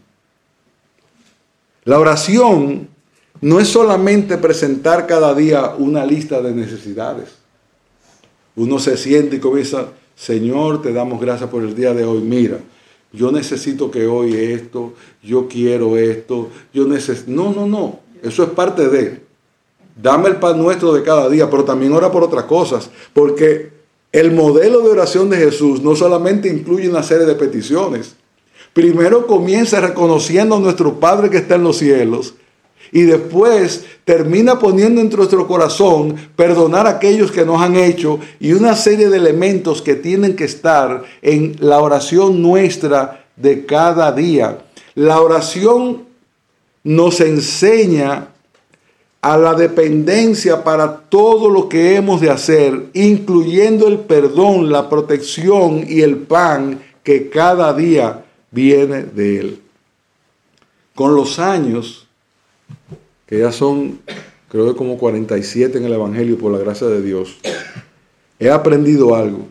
La oración no es solamente presentar cada día una lista de necesidades. Uno se siente y comienza, Señor, te damos gracias por el día de hoy. Mira, yo necesito que hoy esto, yo quiero esto, yo necesito... No, no, no, eso es parte de... Dame el pan nuestro de cada día, pero también ora por otras cosas, porque el modelo de oración de Jesús no solamente incluye una serie de peticiones. Primero comienza reconociendo a nuestro Padre que está en los cielos y después termina poniendo en nuestro corazón perdonar a aquellos que nos han hecho y una serie de elementos que tienen que estar en la oración nuestra de cada día. La oración nos enseña a la dependencia para todo lo que hemos de hacer, incluyendo el perdón, la protección y el pan que cada día viene de Él. Con los años, que ya son, creo que como cuarenta y siete en el Evangelio, por la gracia de Dios, he aprendido algo.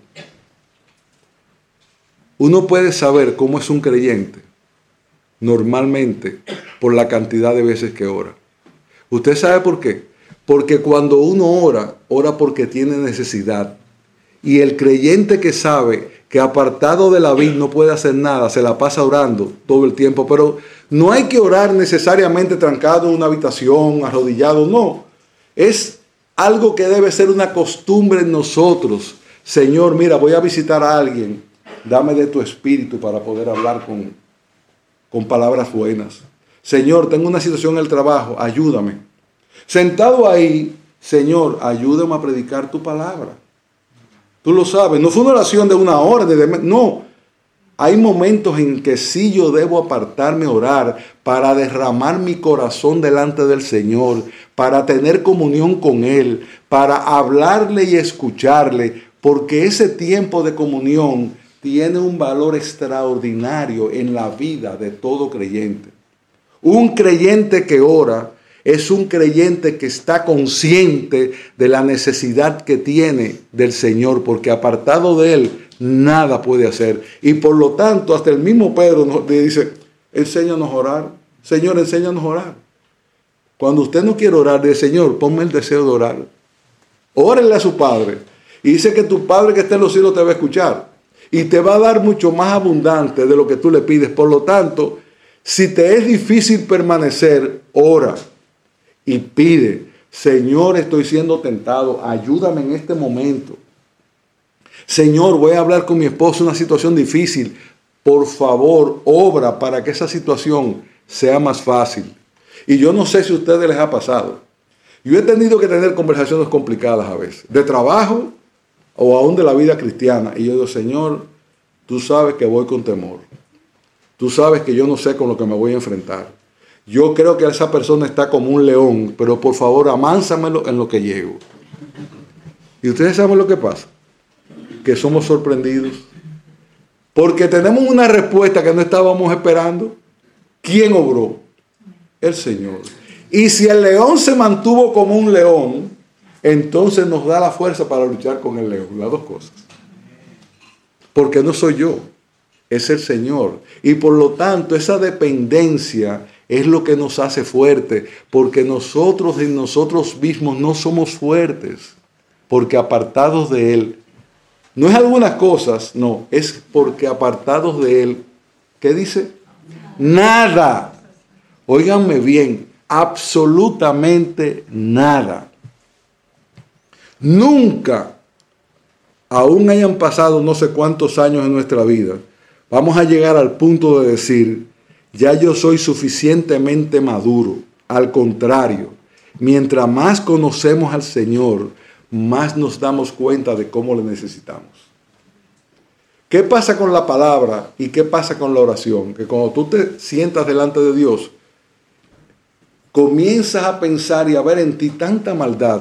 Uno puede saber cómo es un creyente, normalmente, por la cantidad de veces que ora. ¿Usted sabe por qué? Porque cuando uno ora, ora porque tiene necesidad. Y el creyente que sabe que apartado de la vid no puede hacer nada, se la pasa orando todo el tiempo. Pero no hay que orar necesariamente trancado en una habitación, arrodillado, no. Es algo que debe ser una costumbre en nosotros. Señor, mira, voy a visitar a alguien. Dame de tu espíritu para poder hablar con, con palabras buenas. Señor, tengo una situación en el trabajo, ayúdame. Sentado ahí, Señor, ayúdame a predicar tu palabra. Tú lo sabes, no fue una oración de una hora, de, no. Hay momentos en que sí yo debo apartarme a orar para derramar mi corazón delante del Señor, para tener comunión con Él, para hablarle y escucharle, porque ese tiempo de comunión tiene un valor extraordinario en la vida de todo creyente. Un creyente que ora es un creyente que está consciente de la necesidad que tiene del Señor, porque apartado de Él nada puede hacer. Y por lo tanto, hasta el mismo Pedro nos dice, enséñanos a orar. Señor, enséñanos a orar. Cuando usted no quiere orar, dice, Señor, ponme el deseo de orar. Órale a su Padre. Y dice que tu Padre que está en los cielos te va a escuchar. Y te va a dar mucho más abundante de lo que tú le pides. Por lo tanto, si te es difícil permanecer, ora y pide, Señor, estoy siendo tentado, ayúdame en este momento. Señor, voy a hablar con mi esposo una situación difícil. Por favor, obra para que esa situación sea más fácil. Y yo no sé si a ustedes les ha pasado. Yo he tenido que tener conversaciones complicadas a veces, de trabajo o aún de la vida cristiana. Y yo digo, Señor, tú sabes que voy con temor. Tú sabes que yo no sé con lo que me voy a enfrentar. Yo creo que esa persona está como un león, pero por favor, amánsamelo en lo que llego. Y ustedes saben lo que pasa, que somos sorprendidos, porque tenemos una respuesta que no estábamos esperando. ¿Quién obró? El Señor. Y si el león se mantuvo como un león, entonces nos da la fuerza para luchar con el león. Las dos cosas. Porque no soy yo, es el Señor. Y por lo tanto, esa dependencia es lo que nos hace fuertes, porque nosotros en nosotros mismos no somos fuertes, porque apartados de Él, no es algunas cosas, no, es porque apartados de Él, ¿qué dice? Nada. Óiganme bien, absolutamente nada. Nunca, aún hayan pasado no sé cuántos años en nuestra vida, vamos a llegar al punto de decir, ya yo soy suficientemente maduro. Al contrario, mientras más conocemos al Señor, más nos damos cuenta de cómo le necesitamos. ¿Qué pasa con la palabra y qué pasa con la oración? Que cuando tú te sientas delante de Dios, comienzas a pensar y a ver en ti tanta maldad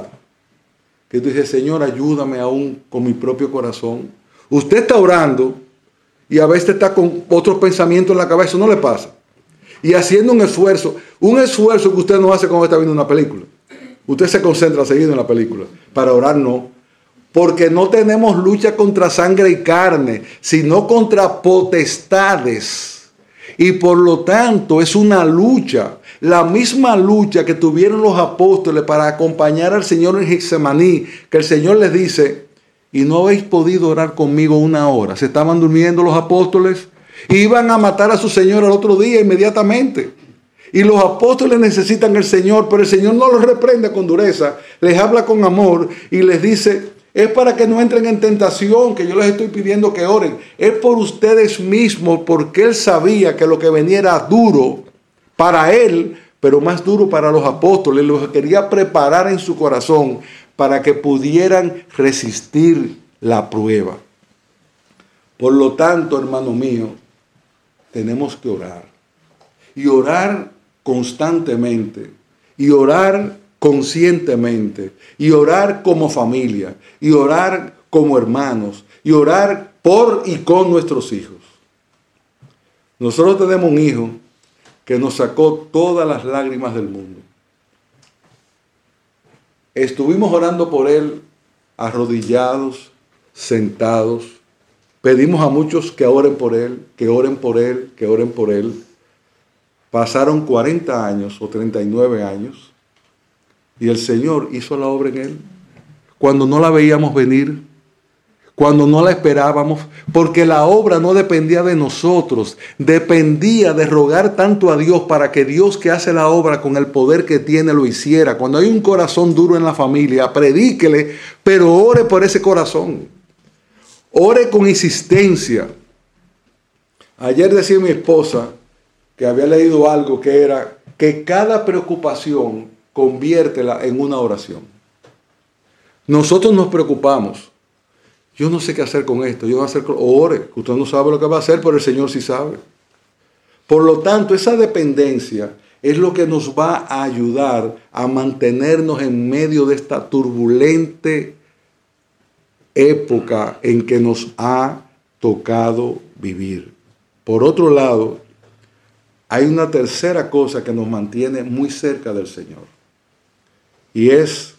que tú dices, Señor, ayúdame aún con mi propio corazón. Usted está orando y a veces está con otros pensamientos en la cabeza, no le pasa. Y haciendo un esfuerzo, un esfuerzo que usted no hace cuando está viendo una película. Usted se concentra seguido en la película. Para orar no. Porque no tenemos lucha contra sangre y carne, sino contra potestades. Y por lo tanto es una lucha, la misma lucha que tuvieron los apóstoles para acompañar al Señor en Getsemaní, que el Señor les dice, y no habéis podido orar conmigo una hora. Se estaban durmiendo los apóstoles, iban a matar a su Señor al otro día inmediatamente. Y los apóstoles necesitan al Señor, pero el Señor no los reprende con dureza, les habla con amor y les dice, es para que no entren en tentación, que yo les estoy pidiendo que oren. Es por ustedes mismos, porque Él sabía que lo que venía era duro para Él, pero más duro para los apóstoles. Los quería preparar en su corazón para que pudieran resistir la prueba. Por lo tanto, hermano mío, tenemos que orar. Y orar constantemente. Y orar conscientemente. Y orar como familia. Y orar como hermanos. Y orar por y con nuestros hijos. Nosotros tenemos un hijo que nos sacó todas las lágrimas del mundo. Estuvimos orando por él, arrodillados, sentados. Pedimos a muchos que oren por él, que oren por él, que oren por él. Pasaron cuarenta años o treinta y nueve años y el Señor hizo la obra en él. Cuando no la veíamos venir, cuando no la esperábamos, porque la obra no dependía de nosotros, dependía de rogar tanto a Dios para que Dios, que hace la obra con el poder que tiene, lo hiciera. Cuando hay un corazón duro en la familia, predíquele, pero ore por ese corazón. Ore con insistencia. Ayer decía mi esposa que había leído algo que era que cada preocupación conviértela en una oración. Nosotros nos preocupamos. Yo no sé qué hacer con esto. Yo voy a hacer, ore. Usted no sabe lo que va a hacer, pero el Señor sí sabe. Por lo tanto, esa dependencia es lo que nos va a ayudar a mantenernos en medio de esta turbulente época en que nos ha tocado vivir. Por otro lado, hay una tercera cosa que nos mantiene muy cerca del Señor. Y es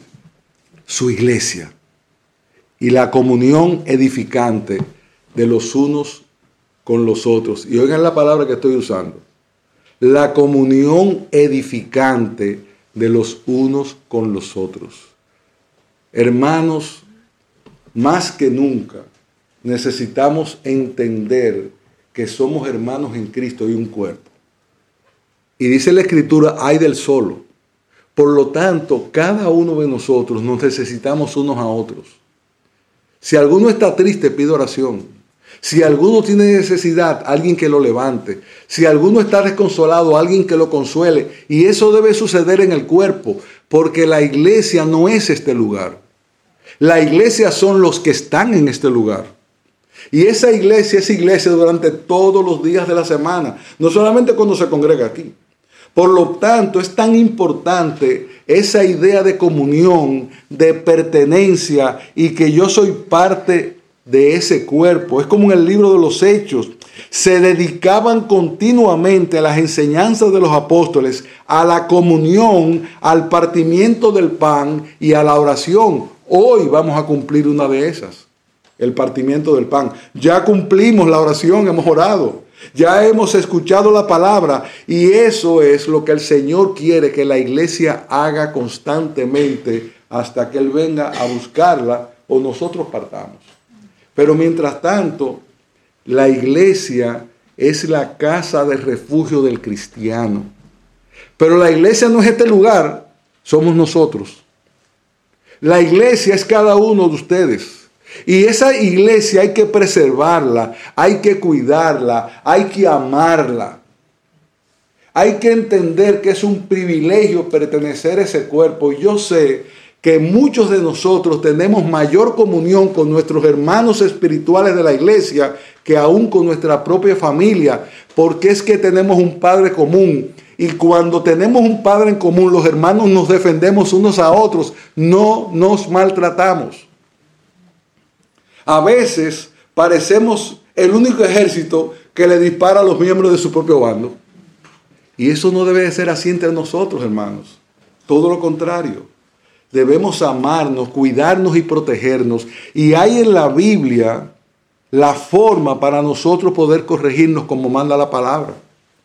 su iglesia. Y la comunión edificante de los unos con los otros. Y oigan la palabra que estoy usando. La comunión edificante de los unos con los otros. Hermanos, más que nunca necesitamos entender que somos hermanos en Cristo y un cuerpo. Y dice la Escritura, ay del solo. Por lo tanto, cada uno de nosotros nos necesitamos unos a otros. Si alguno está triste, pide oración. Si alguno tiene necesidad, alguien que lo levante. Si alguno está desconsolado, alguien que lo consuele. Y eso debe suceder en el cuerpo, porque la iglesia no es este lugar. La iglesia son los que están en este lugar. Y esa iglesia es iglesia durante todos los días de la semana, no solamente cuando se congrega aquí. Por lo tanto, es tan importante esa idea de comunión, de pertenencia y que yo soy parte de ese cuerpo. Es como en el libro de los Hechos. Se dedicaban continuamente a las enseñanzas de los apóstoles, a la comunión, al partimiento del pan y a la oración. Hoy vamos a cumplir una de esas, el partimiento del pan. Ya cumplimos la oración, hemos orado. Ya hemos escuchado la palabra y eso es lo que el Señor quiere que la iglesia haga constantemente hasta que Él venga a buscarla o nosotros partamos. Pero mientras tanto, la iglesia es la casa de refugio del cristiano. Pero la iglesia no es este lugar, somos nosotros. La iglesia es cada uno de ustedes. Y esa iglesia hay que preservarla, hay que cuidarla, hay que amarla. Hay que entender que es un privilegio pertenecer a ese cuerpo. Y yo sé que muchos de nosotros tenemos mayor comunión con nuestros hermanos espirituales de la iglesia que aún con nuestra propia familia, porque es que tenemos un Padre común. Y cuando tenemos un Padre en común, los hermanos nos defendemos unos a otros, no nos maltratamos. A veces parecemos el único ejército que le dispara a los miembros de su propio bando. Y eso no debe de ser así entre nosotros, hermanos. Todo lo contrario. Debemos amarnos, cuidarnos y protegernos. Y hay en la Biblia la forma para nosotros poder corregirnos como manda la palabra.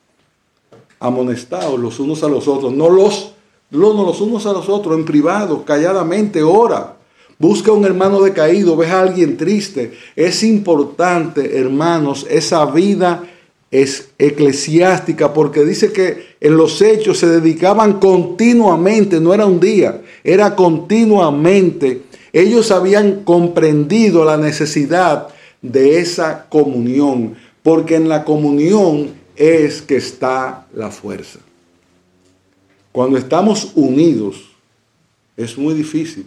Amonestados los unos a los otros, no los, no, no los unos a los otros, en privado, calladamente, ora. Busca a un hermano decaído, ves a alguien triste. Es importante, hermanos, esa vida es eclesiástica, porque dice que en los hechos se dedicaban continuamente, no era un día, era continuamente. Ellos habían comprendido la necesidad de esa comunión, porque en la comunión es que está la fuerza. Cuando estamos unidos es muy difícil.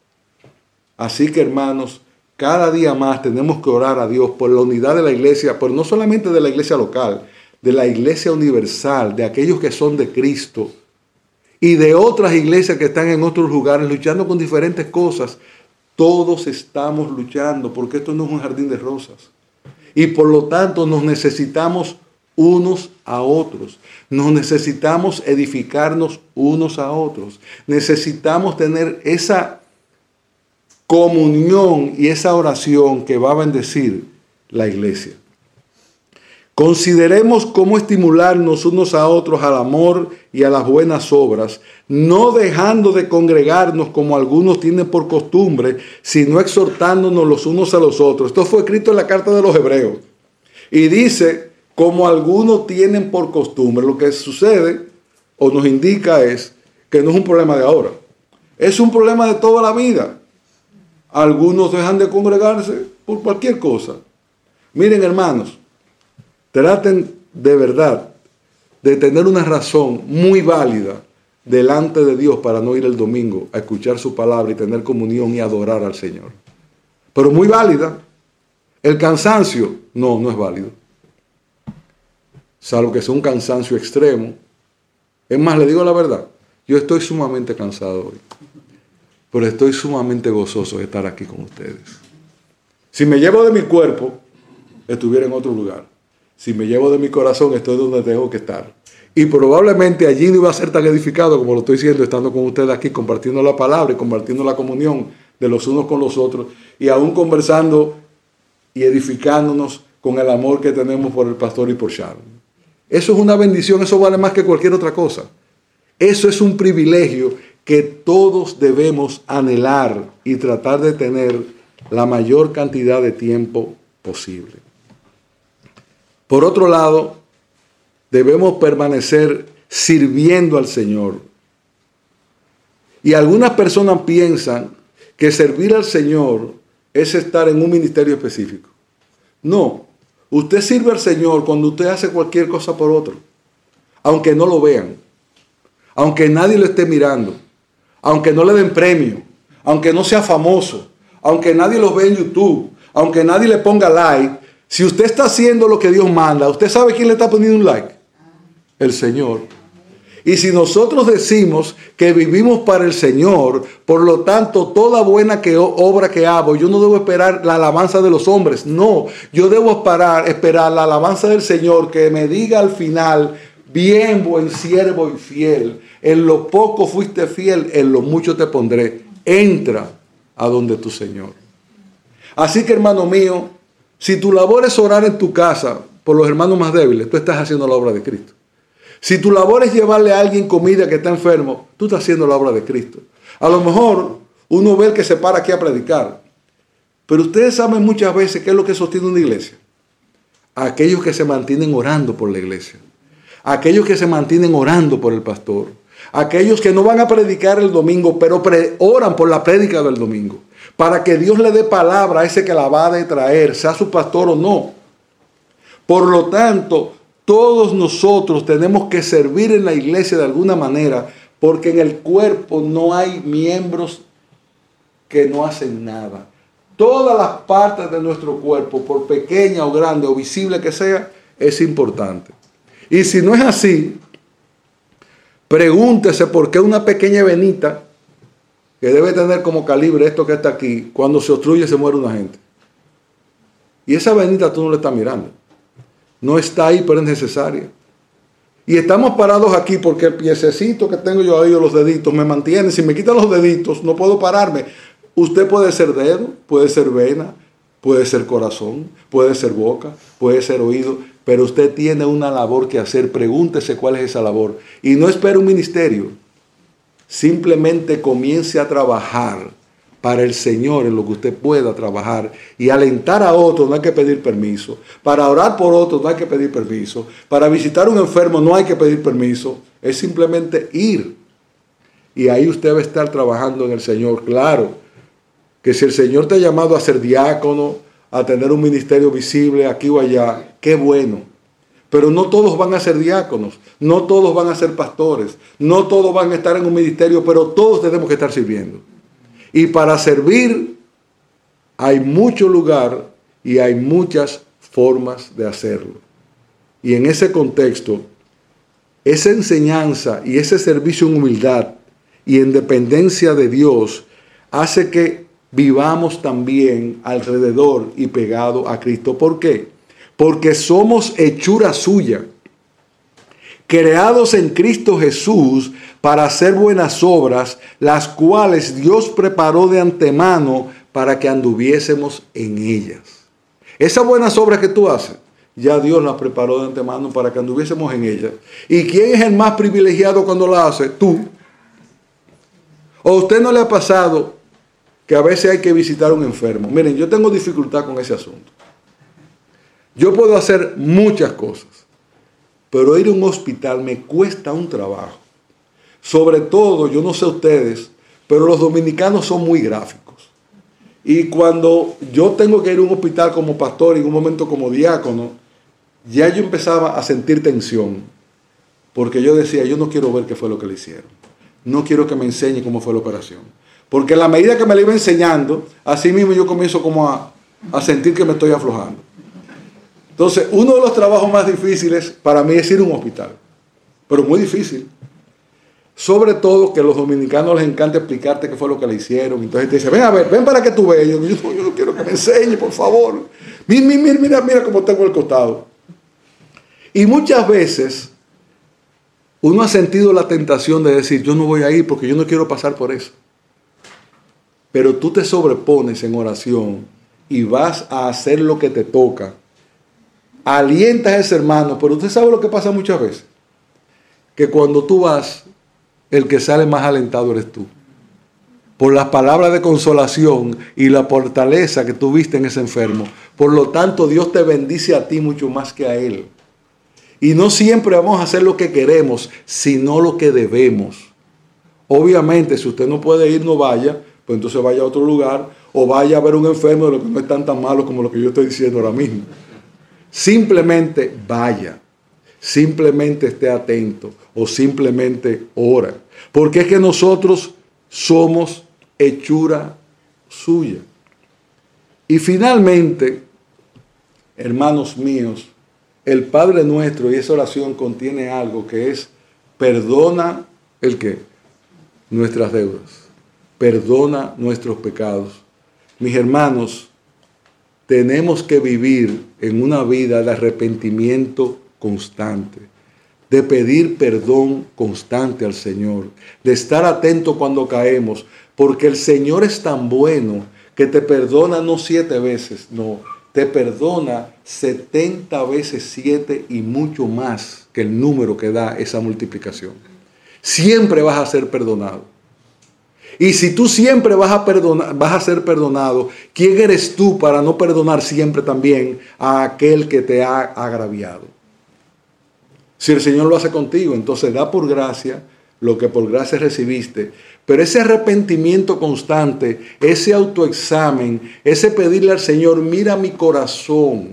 Así que, hermanos, cada día más tenemos que orar a Dios por la unidad de la iglesia, pero no solamente de la iglesia local, de la iglesia universal, de aquellos que son de Cristo y de otras iglesias que están en otros lugares luchando con diferentes cosas. Todos estamos luchando porque esto no es un jardín de rosas. Y por lo tanto nos necesitamos unos a otros. Nos necesitamos edificarnos unos a otros. Necesitamos tener esa comunión y esa oración que va a bendecir la iglesia. Consideremos cómo estimularnos unos a otros al amor y a las buenas obras, no dejando de congregarnos como algunos tienen por costumbre, sino exhortándonos los unos a los otros. Esto fue escrito en la carta de los Hebreos. Y dice, como algunos tienen por costumbre. Lo que sucede o nos indica es que no es un problema de ahora. Es un problema de toda la vida. Algunos dejan de congregarse por cualquier cosa. Miren, hermanos, traten de verdad de tener una razón muy válida delante de Dios para no ir el domingo a escuchar su palabra y tener comunión y adorar al Señor. Pero muy válida. El cansancio, no, no es válido. Salvo que sea un cansancio extremo. Es más, le digo la verdad, yo estoy sumamente cansado hoy. Pero estoy sumamente gozoso de estar aquí con ustedes. Si me llevo de mi cuerpo, estuviera en otro lugar. Si me llevo de mi corazón, estoy donde tengo que estar. Y probablemente allí no iba a ser tan edificado como lo estoy siendo, estando con ustedes aquí, compartiendo la palabra y compartiendo la comunión de los unos con los otros, y aún conversando y edificándonos con el amor que tenemos por el pastor y por Sharon. Eso es una bendición, eso vale más que cualquier otra cosa. Eso es un privilegio que todos debemos anhelar y tratar de tener la mayor cantidad de tiempo posible. Por otro lado, debemos permanecer sirviendo al Señor. Y algunas personas piensan que servir al Señor es estar en un ministerio específico. No, usted sirve al Señor cuando usted hace cualquier cosa por otro, aunque no lo vean, aunque nadie lo esté mirando, aunque no le den premio, aunque no sea famoso, aunque nadie lo vea en YouTube, aunque nadie le ponga like. Si usted está haciendo lo que Dios manda, ¿usted sabe quién le está poniendo un like? El Señor. Y si nosotros decimos que vivimos para el Señor, por lo tanto, toda buena que, obra que hago, yo no debo esperar la alabanza de los hombres. No, yo debo esperar, esperar la alabanza del Señor que me diga al final, bien, buen siervo y fiel. En lo poco fuiste fiel, en lo mucho te pondré. Entra a donde tu Señor. Así que, hermano mío, si tu labor es orar en tu casa por los hermanos más débiles, tú estás haciendo la obra de Cristo. Si tu labor es llevarle a alguien comida que está enfermo, tú estás haciendo la obra de Cristo. A lo mejor uno ve el que se para aquí a predicar. Pero ustedes saben muchas veces qué es lo que sostiene una iglesia. Aquellos que se mantienen orando por la iglesia. Aquellos que se mantienen orando por el pastor. Aquellos que no van a predicar el domingo, pero pre- oran por la prédica del domingo. Para que Dios le dé palabra a ese que la va a traer, sea su pastor o no. Por lo tanto, todos nosotros tenemos que servir en la iglesia de alguna manera, porque en el cuerpo no hay miembros que no hacen nada. Todas las partes de nuestro cuerpo, por pequeña o grande o visible que sea, es importante. Y si no es así, pregúntese por qué una pequeña venita, que debe tener como calibre esto que está aquí, cuando se obstruye se muere una gente. Y esa vainita tú no le estás mirando. No está ahí, pero es necesaria. Y estamos parados aquí porque el piececito que tengo yo ahí, o los deditos, me mantiene. Si me quitan los deditos, no puedo pararme. Usted puede ser dedo, puede ser vena, puede ser corazón, puede ser boca, puede ser oído, pero usted tiene una labor que hacer. Pregúntese cuál es esa labor. Y no espere un ministerio. Simplemente comience a trabajar para el Señor en lo que usted pueda trabajar, y alentar a otros no hay que pedir permiso, para orar por otros no hay que pedir permiso, para visitar a un enfermo no hay que pedir permiso, es simplemente ir, y ahí usted va a estar trabajando en el Señor. Claro que si el Señor te ha llamado a ser diácono, a tener un ministerio visible aquí o allá, qué bueno, pero no todos van a ser diáconos, no todos van a ser pastores, no todos van a estar en un ministerio, pero todos tenemos que estar sirviendo. Y para servir hay mucho lugar y hay muchas formas de hacerlo. Y en ese contexto, esa enseñanza y ese servicio en humildad y en dependencia de Dios hace que vivamos también alrededor y pegado a Cristo. ¿Por qué? Porque somos hechura suya, creados en Cristo Jesús para hacer buenas obras, las cuales Dios preparó de antemano para que anduviésemos en ellas. Esas buenas obras que tú haces, ya Dios las preparó de antemano para que anduviésemos en ellas. ¿Y quién es el más privilegiado cuando la hace? Tú. ¿O a usted no le ha pasado que a veces hay que visitar a un enfermo? Miren, yo tengo dificultad con ese asunto. Yo puedo hacer muchas cosas, pero ir a un hospital me cuesta un trabajo. Sobre todo, yo no sé ustedes, pero los dominicanos son muy gráficos. Y cuando yo tengo que ir a un hospital como pastor y en un momento como diácono, ya yo empezaba a sentir tensión. Porque yo decía, yo no quiero ver qué fue lo que le hicieron. No quiero que me enseñe cómo fue la operación. Porque a la medida que me la iba enseñando, así mismo yo comienzo como a, a sentir que me estoy aflojando. Entonces, uno de los trabajos más difíciles para mí es ir a un hospital. Pero muy difícil. Sobre todo que a los dominicanos les encanta explicarte qué fue lo que le hicieron. Entonces te dice, ven a ver, ven para que tú veas. Yo, yo, yo no quiero que me enseñe, por favor. Mira, mira, mira, mira cómo tengo el costado. Y muchas veces uno ha sentido la tentación de decir, yo no voy a ir porque yo no quiero pasar por eso. Pero tú te sobrepones en oración y vas a hacer lo que te toca. Alientas a ese hermano, pero usted sabe lo que pasa muchas veces. Que cuando tú vas, el que sale más alentado eres tú. Por las palabras de consolación y la fortaleza que tuviste en ese enfermo. Por lo tanto, Dios te bendice a ti mucho más que a él. Y no siempre vamos a hacer lo que queremos, sino lo que debemos. Obviamente, si usted no puede ir, no vaya, pues entonces vaya a otro lugar o vaya a ver un enfermo de lo que no es tan tan malo como lo que yo estoy diciendo ahora mismo. Simplemente vaya. Simplemente esté atento o simplemente ora. Porque es que nosotros somos hechura suya. Y finalmente, hermanos míos, el Padre Nuestro y esa oración contiene algo que es perdona el qué, nuestras deudas, perdona nuestros pecados. Mis hermanos, tenemos que vivir en una vida de arrepentimiento constante, de pedir perdón constante al Señor, de estar atento cuando caemos, porque el Señor es tan bueno que te perdona no siete veces, no, te perdona setenta veces siete y mucho más que el número que da esa multiplicación. Siempre vas a ser perdonado. Y si tú siempre vas a, perdonar, vas a ser perdonado, ¿quién eres tú para no perdonar siempre también a aquel que te ha agraviado? Si el Señor lo hace contigo, entonces da por gracia lo que por gracia recibiste. Pero ese arrepentimiento constante, ese autoexamen, ese pedirle al Señor, mira mi corazón,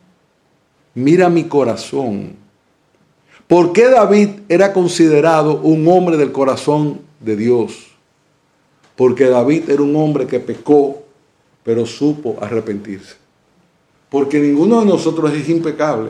mira mi corazón. ¿Por qué David era considerado un hombre del corazón de Dios? Porque David era un hombre que pecó, pero supo arrepentirse. Porque ninguno de nosotros es impecable.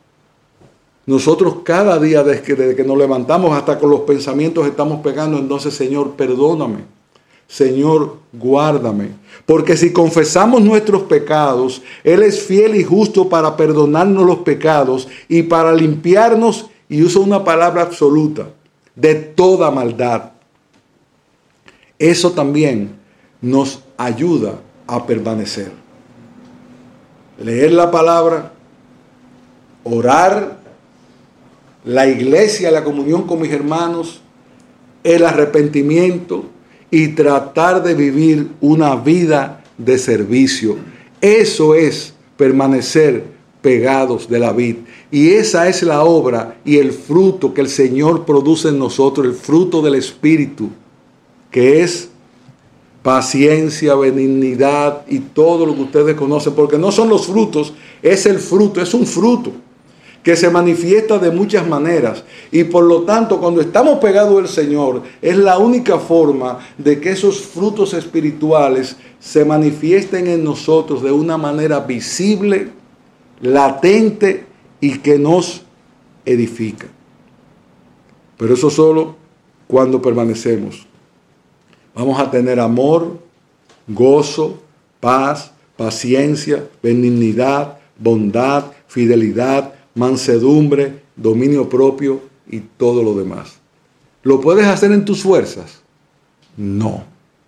Nosotros cada día desde que, desde que nos levantamos hasta con los pensamientos estamos pegando, entonces Señor, perdóname. Señor, guárdame. Porque si confesamos nuestros pecados, Él es fiel y justo para perdonarnos los pecados y para limpiarnos, y usa una palabra absoluta, de toda maldad. Eso también nos ayuda a permanecer. Leer la palabra, orar, la iglesia, la comunión con mis hermanos, el arrepentimiento y tratar de vivir una vida de servicio. Eso es permanecer pegados de la vid. Y esa es la obra y el fruto que el Señor produce en nosotros, el fruto del Espíritu, que es paciencia, benignidad y todo lo que ustedes conocen, porque no son los frutos, es el fruto, es un fruto que se manifiesta de muchas maneras. Y por lo tanto, cuando estamos pegados al Señor, es la única forma de que esos frutos espirituales se manifiesten en nosotros de una manera visible, latente y que nos edifica. Pero eso solo cuando permanecemos. Vamos a tener amor, gozo, paz, paciencia, benignidad, bondad, fidelidad, mansedumbre, dominio propio y todo lo demás. ¿Lo puedes hacer en tus fuerzas? No.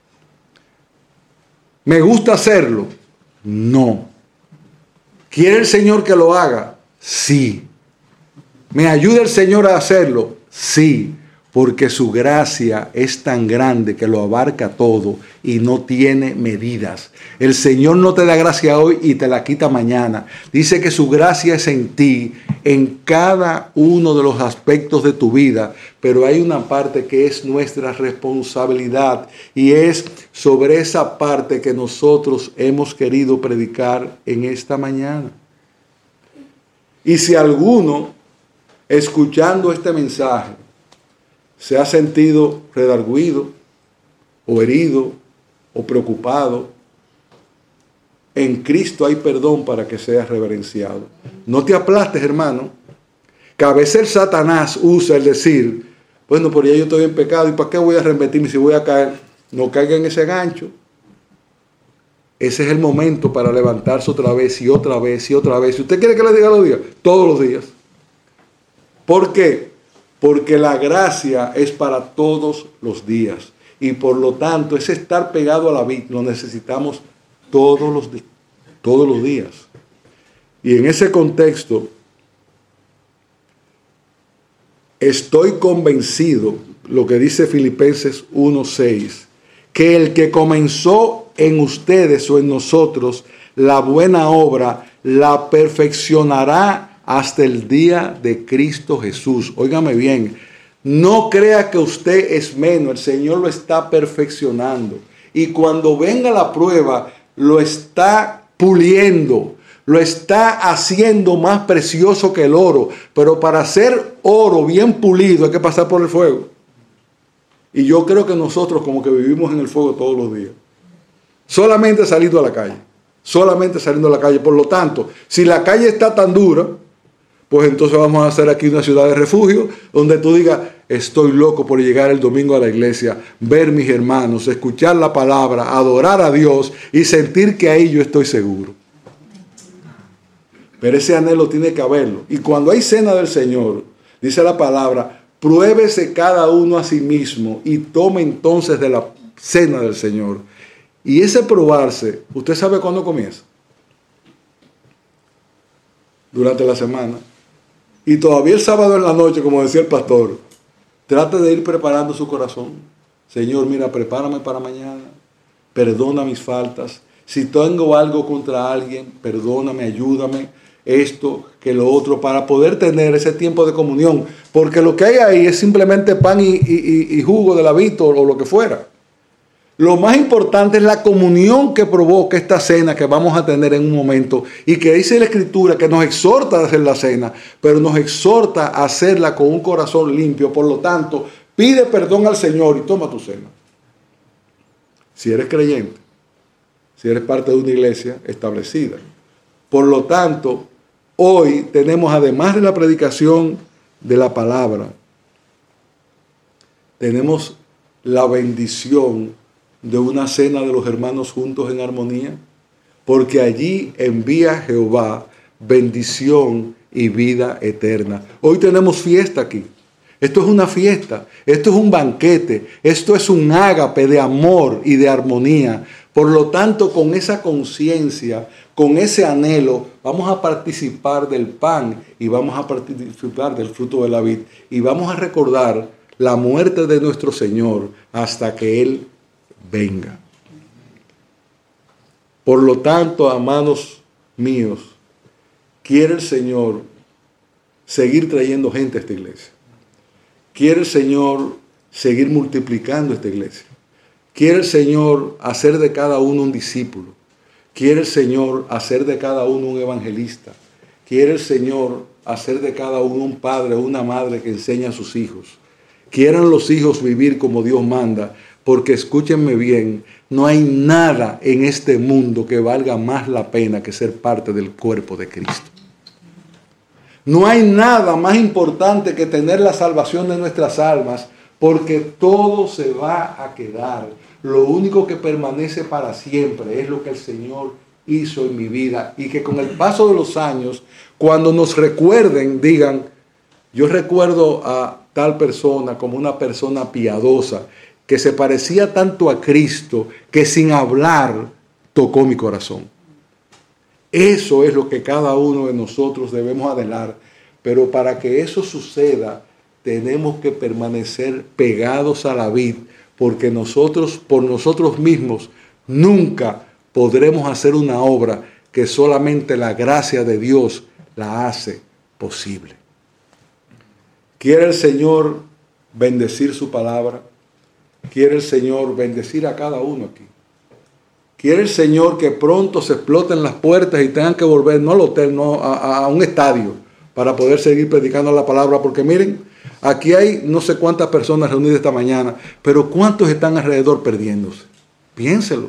¿Me gusta hacerlo? No. ¿Quiere el Señor que lo haga? Sí. ¿Me ayuda el Señor a hacerlo? Sí. Porque su gracia es tan grande que lo abarca todo y no tiene medidas. El Señor no te da gracia hoy y te la quita mañana. Dice que su gracia es en ti, en cada uno de los aspectos de tu vida. Pero hay una parte que es nuestra responsabilidad y es sobre esa parte que nosotros hemos querido predicar en esta mañana. Y si alguno, escuchando este mensaje, se ha sentido redarguido o herido o preocupado, en Cristo hay perdón para que seas reverenciado. No te aplastes, hermano, que a veces el Satanás usa el decir, bueno, por ya yo estoy en pecado, ¿y para qué voy a arrepentirme si voy a caer? No caiga en ese gancho. Ese es el momento para levantarse otra vez y otra vez y otra vez. Si usted quiere que le diga los días, todos los días. ¿Por qué? Porque la gracia es para todos los días. Y por lo tanto, ese estar pegado a la vid lo necesitamos todos los, todos los días. Y en ese contexto, estoy convencido, lo que dice Filipenses uno seis, que el que comenzó en ustedes o en nosotros la buena obra, la perfeccionará hasta el día de Cristo Jesús. Óigame bien, no crea que usted es menos, el Señor lo está perfeccionando. Y cuando venga la prueba, lo está puliendo, lo está haciendo más precioso que el oro. Pero para hacer oro bien pulido hay que pasar por el fuego. Y yo creo que nosotros como que vivimos en el fuego todos los días. Solamente saliendo a la calle. Solamente saliendo a la calle. Por lo tanto, si la calle está tan dura, pues entonces vamos a hacer aquí una ciudad de refugio donde tú digas, estoy loco por llegar el domingo a la iglesia, ver mis hermanos, escuchar la palabra, adorar a Dios y sentir que ahí yo estoy seguro. Pero ese anhelo tiene que haberlo. Y cuando hay cena del Señor, dice la palabra, pruébese cada uno a sí mismo y tome entonces de la cena del Señor. Y ese probarse, ¿usted sabe cuándo comienza? Durante la semana. Y todavía el sábado en la noche, como decía el pastor, trate de ir preparando su corazón. Señor, mira, prepárame para mañana. Perdona mis faltas. Si tengo algo contra alguien, perdóname, ayúdame. Esto, que lo otro, para poder tener ese tiempo de comunión. Porque lo que hay ahí es simplemente pan y, y, y jugo de la vid o lo que fuera. Lo más importante es la comunión que provoca esta cena que vamos a tener en un momento y que dice la Escritura que nos exhorta a hacer la cena, pero nos exhorta a hacerla con un corazón limpio. Por lo tanto, pide perdón al Señor y toma tu cena. Si eres creyente, si eres parte de una iglesia establecida. Por lo tanto, hoy tenemos, además de la predicación de la palabra, tenemos la bendición de una cena de los hermanos juntos en armonía? Porque allí envía Jehová bendición y vida eterna. Hoy tenemos fiesta aquí. Esto es una fiesta, esto es un banquete, esto es un ágape de amor y de armonía. Por lo tanto, con esa conciencia, con ese anhelo, vamos a participar del pan y vamos a participar del fruto de la vid. Y vamos a recordar la muerte de nuestro Señor hasta que Él venga. Por lo tanto, amados míos, quiere el Señor seguir trayendo gente a esta iglesia. Quiere el Señor seguir multiplicando esta iglesia. Quiere el Señor hacer de cada uno un discípulo. Quiere el Señor hacer de cada uno un evangelista. Quiere el Señor hacer de cada uno un padre o una madre que enseña a sus hijos. Quieran los hijos vivir como Dios manda, porque escúchenme bien, no hay nada en este mundo que valga más la pena que ser parte del cuerpo de Cristo. No hay nada más importante que tener la salvación de nuestras almas, porque todo se va a quedar. Lo único que permanece para siempre es lo que el Señor hizo en mi vida, y que con el paso de los años, cuando nos recuerden, digan: yo recuerdo a tal persona como una persona piadosa, que se parecía tanto a Cristo, que sin hablar tocó mi corazón. Eso es lo que cada uno de nosotros debemos anhelar, pero para que eso suceda, tenemos que permanecer pegados a la vid, porque nosotros, por nosotros mismos, nunca podremos hacer una obra que solamente la gracia de Dios la hace posible. Quiere el Señor bendecir su palabra. Quiere el Señor bendecir a cada uno aquí. Quiere el Señor que pronto se exploten las puertas y tengan que volver, no al hotel, no, a, a un estadio, para poder seguir predicando la palabra. Porque miren, aquí hay no sé cuántas personas reunidas esta mañana, pero ¿cuántos están alrededor perdiéndose? Piénselo.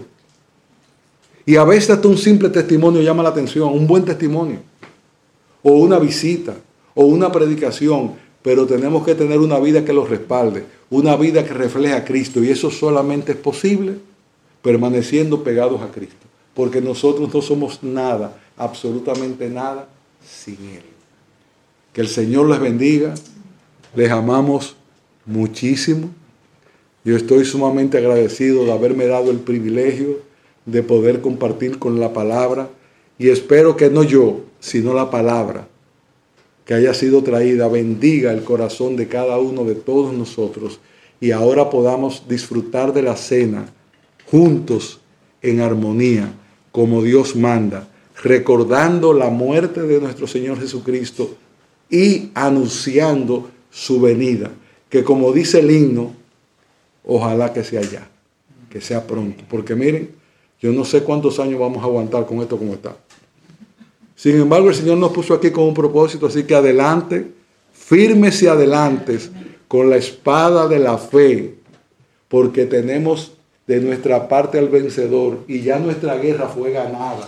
Y a veces hasta un simple testimonio llama la atención, un buen testimonio, o una visita, o una predicación, pero tenemos que tener una vida que los respalde, una vida que refleje a Cristo, y eso solamente es posible permaneciendo pegados a Cristo, porque nosotros no somos nada, absolutamente nada, sin Él. Que el Señor les bendiga, les amamos muchísimo. Yo estoy sumamente agradecido de haberme dado el privilegio de poder compartir con la palabra, y espero que no yo, sino la palabra que haya sido traída bendiga el corazón de cada uno de todos nosotros, y ahora podamos disfrutar de la cena juntos en armonía, como Dios manda, recordando la muerte de nuestro Señor Jesucristo y anunciando su venida, que como dice el himno, ojalá que sea ya, que sea pronto, porque miren, yo no sé cuántos años vamos a aguantar con esto como está. Sin embargo, el Señor nos puso aquí con un propósito, así que adelante, firmes y adelantes con la espada de la fe, porque tenemos de nuestra parte al vencedor y ya nuestra guerra fue ganada.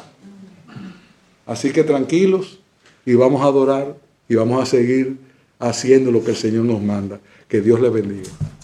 Así que tranquilos, y vamos a adorar y vamos a seguir haciendo lo que el Señor nos manda. Que Dios les bendiga.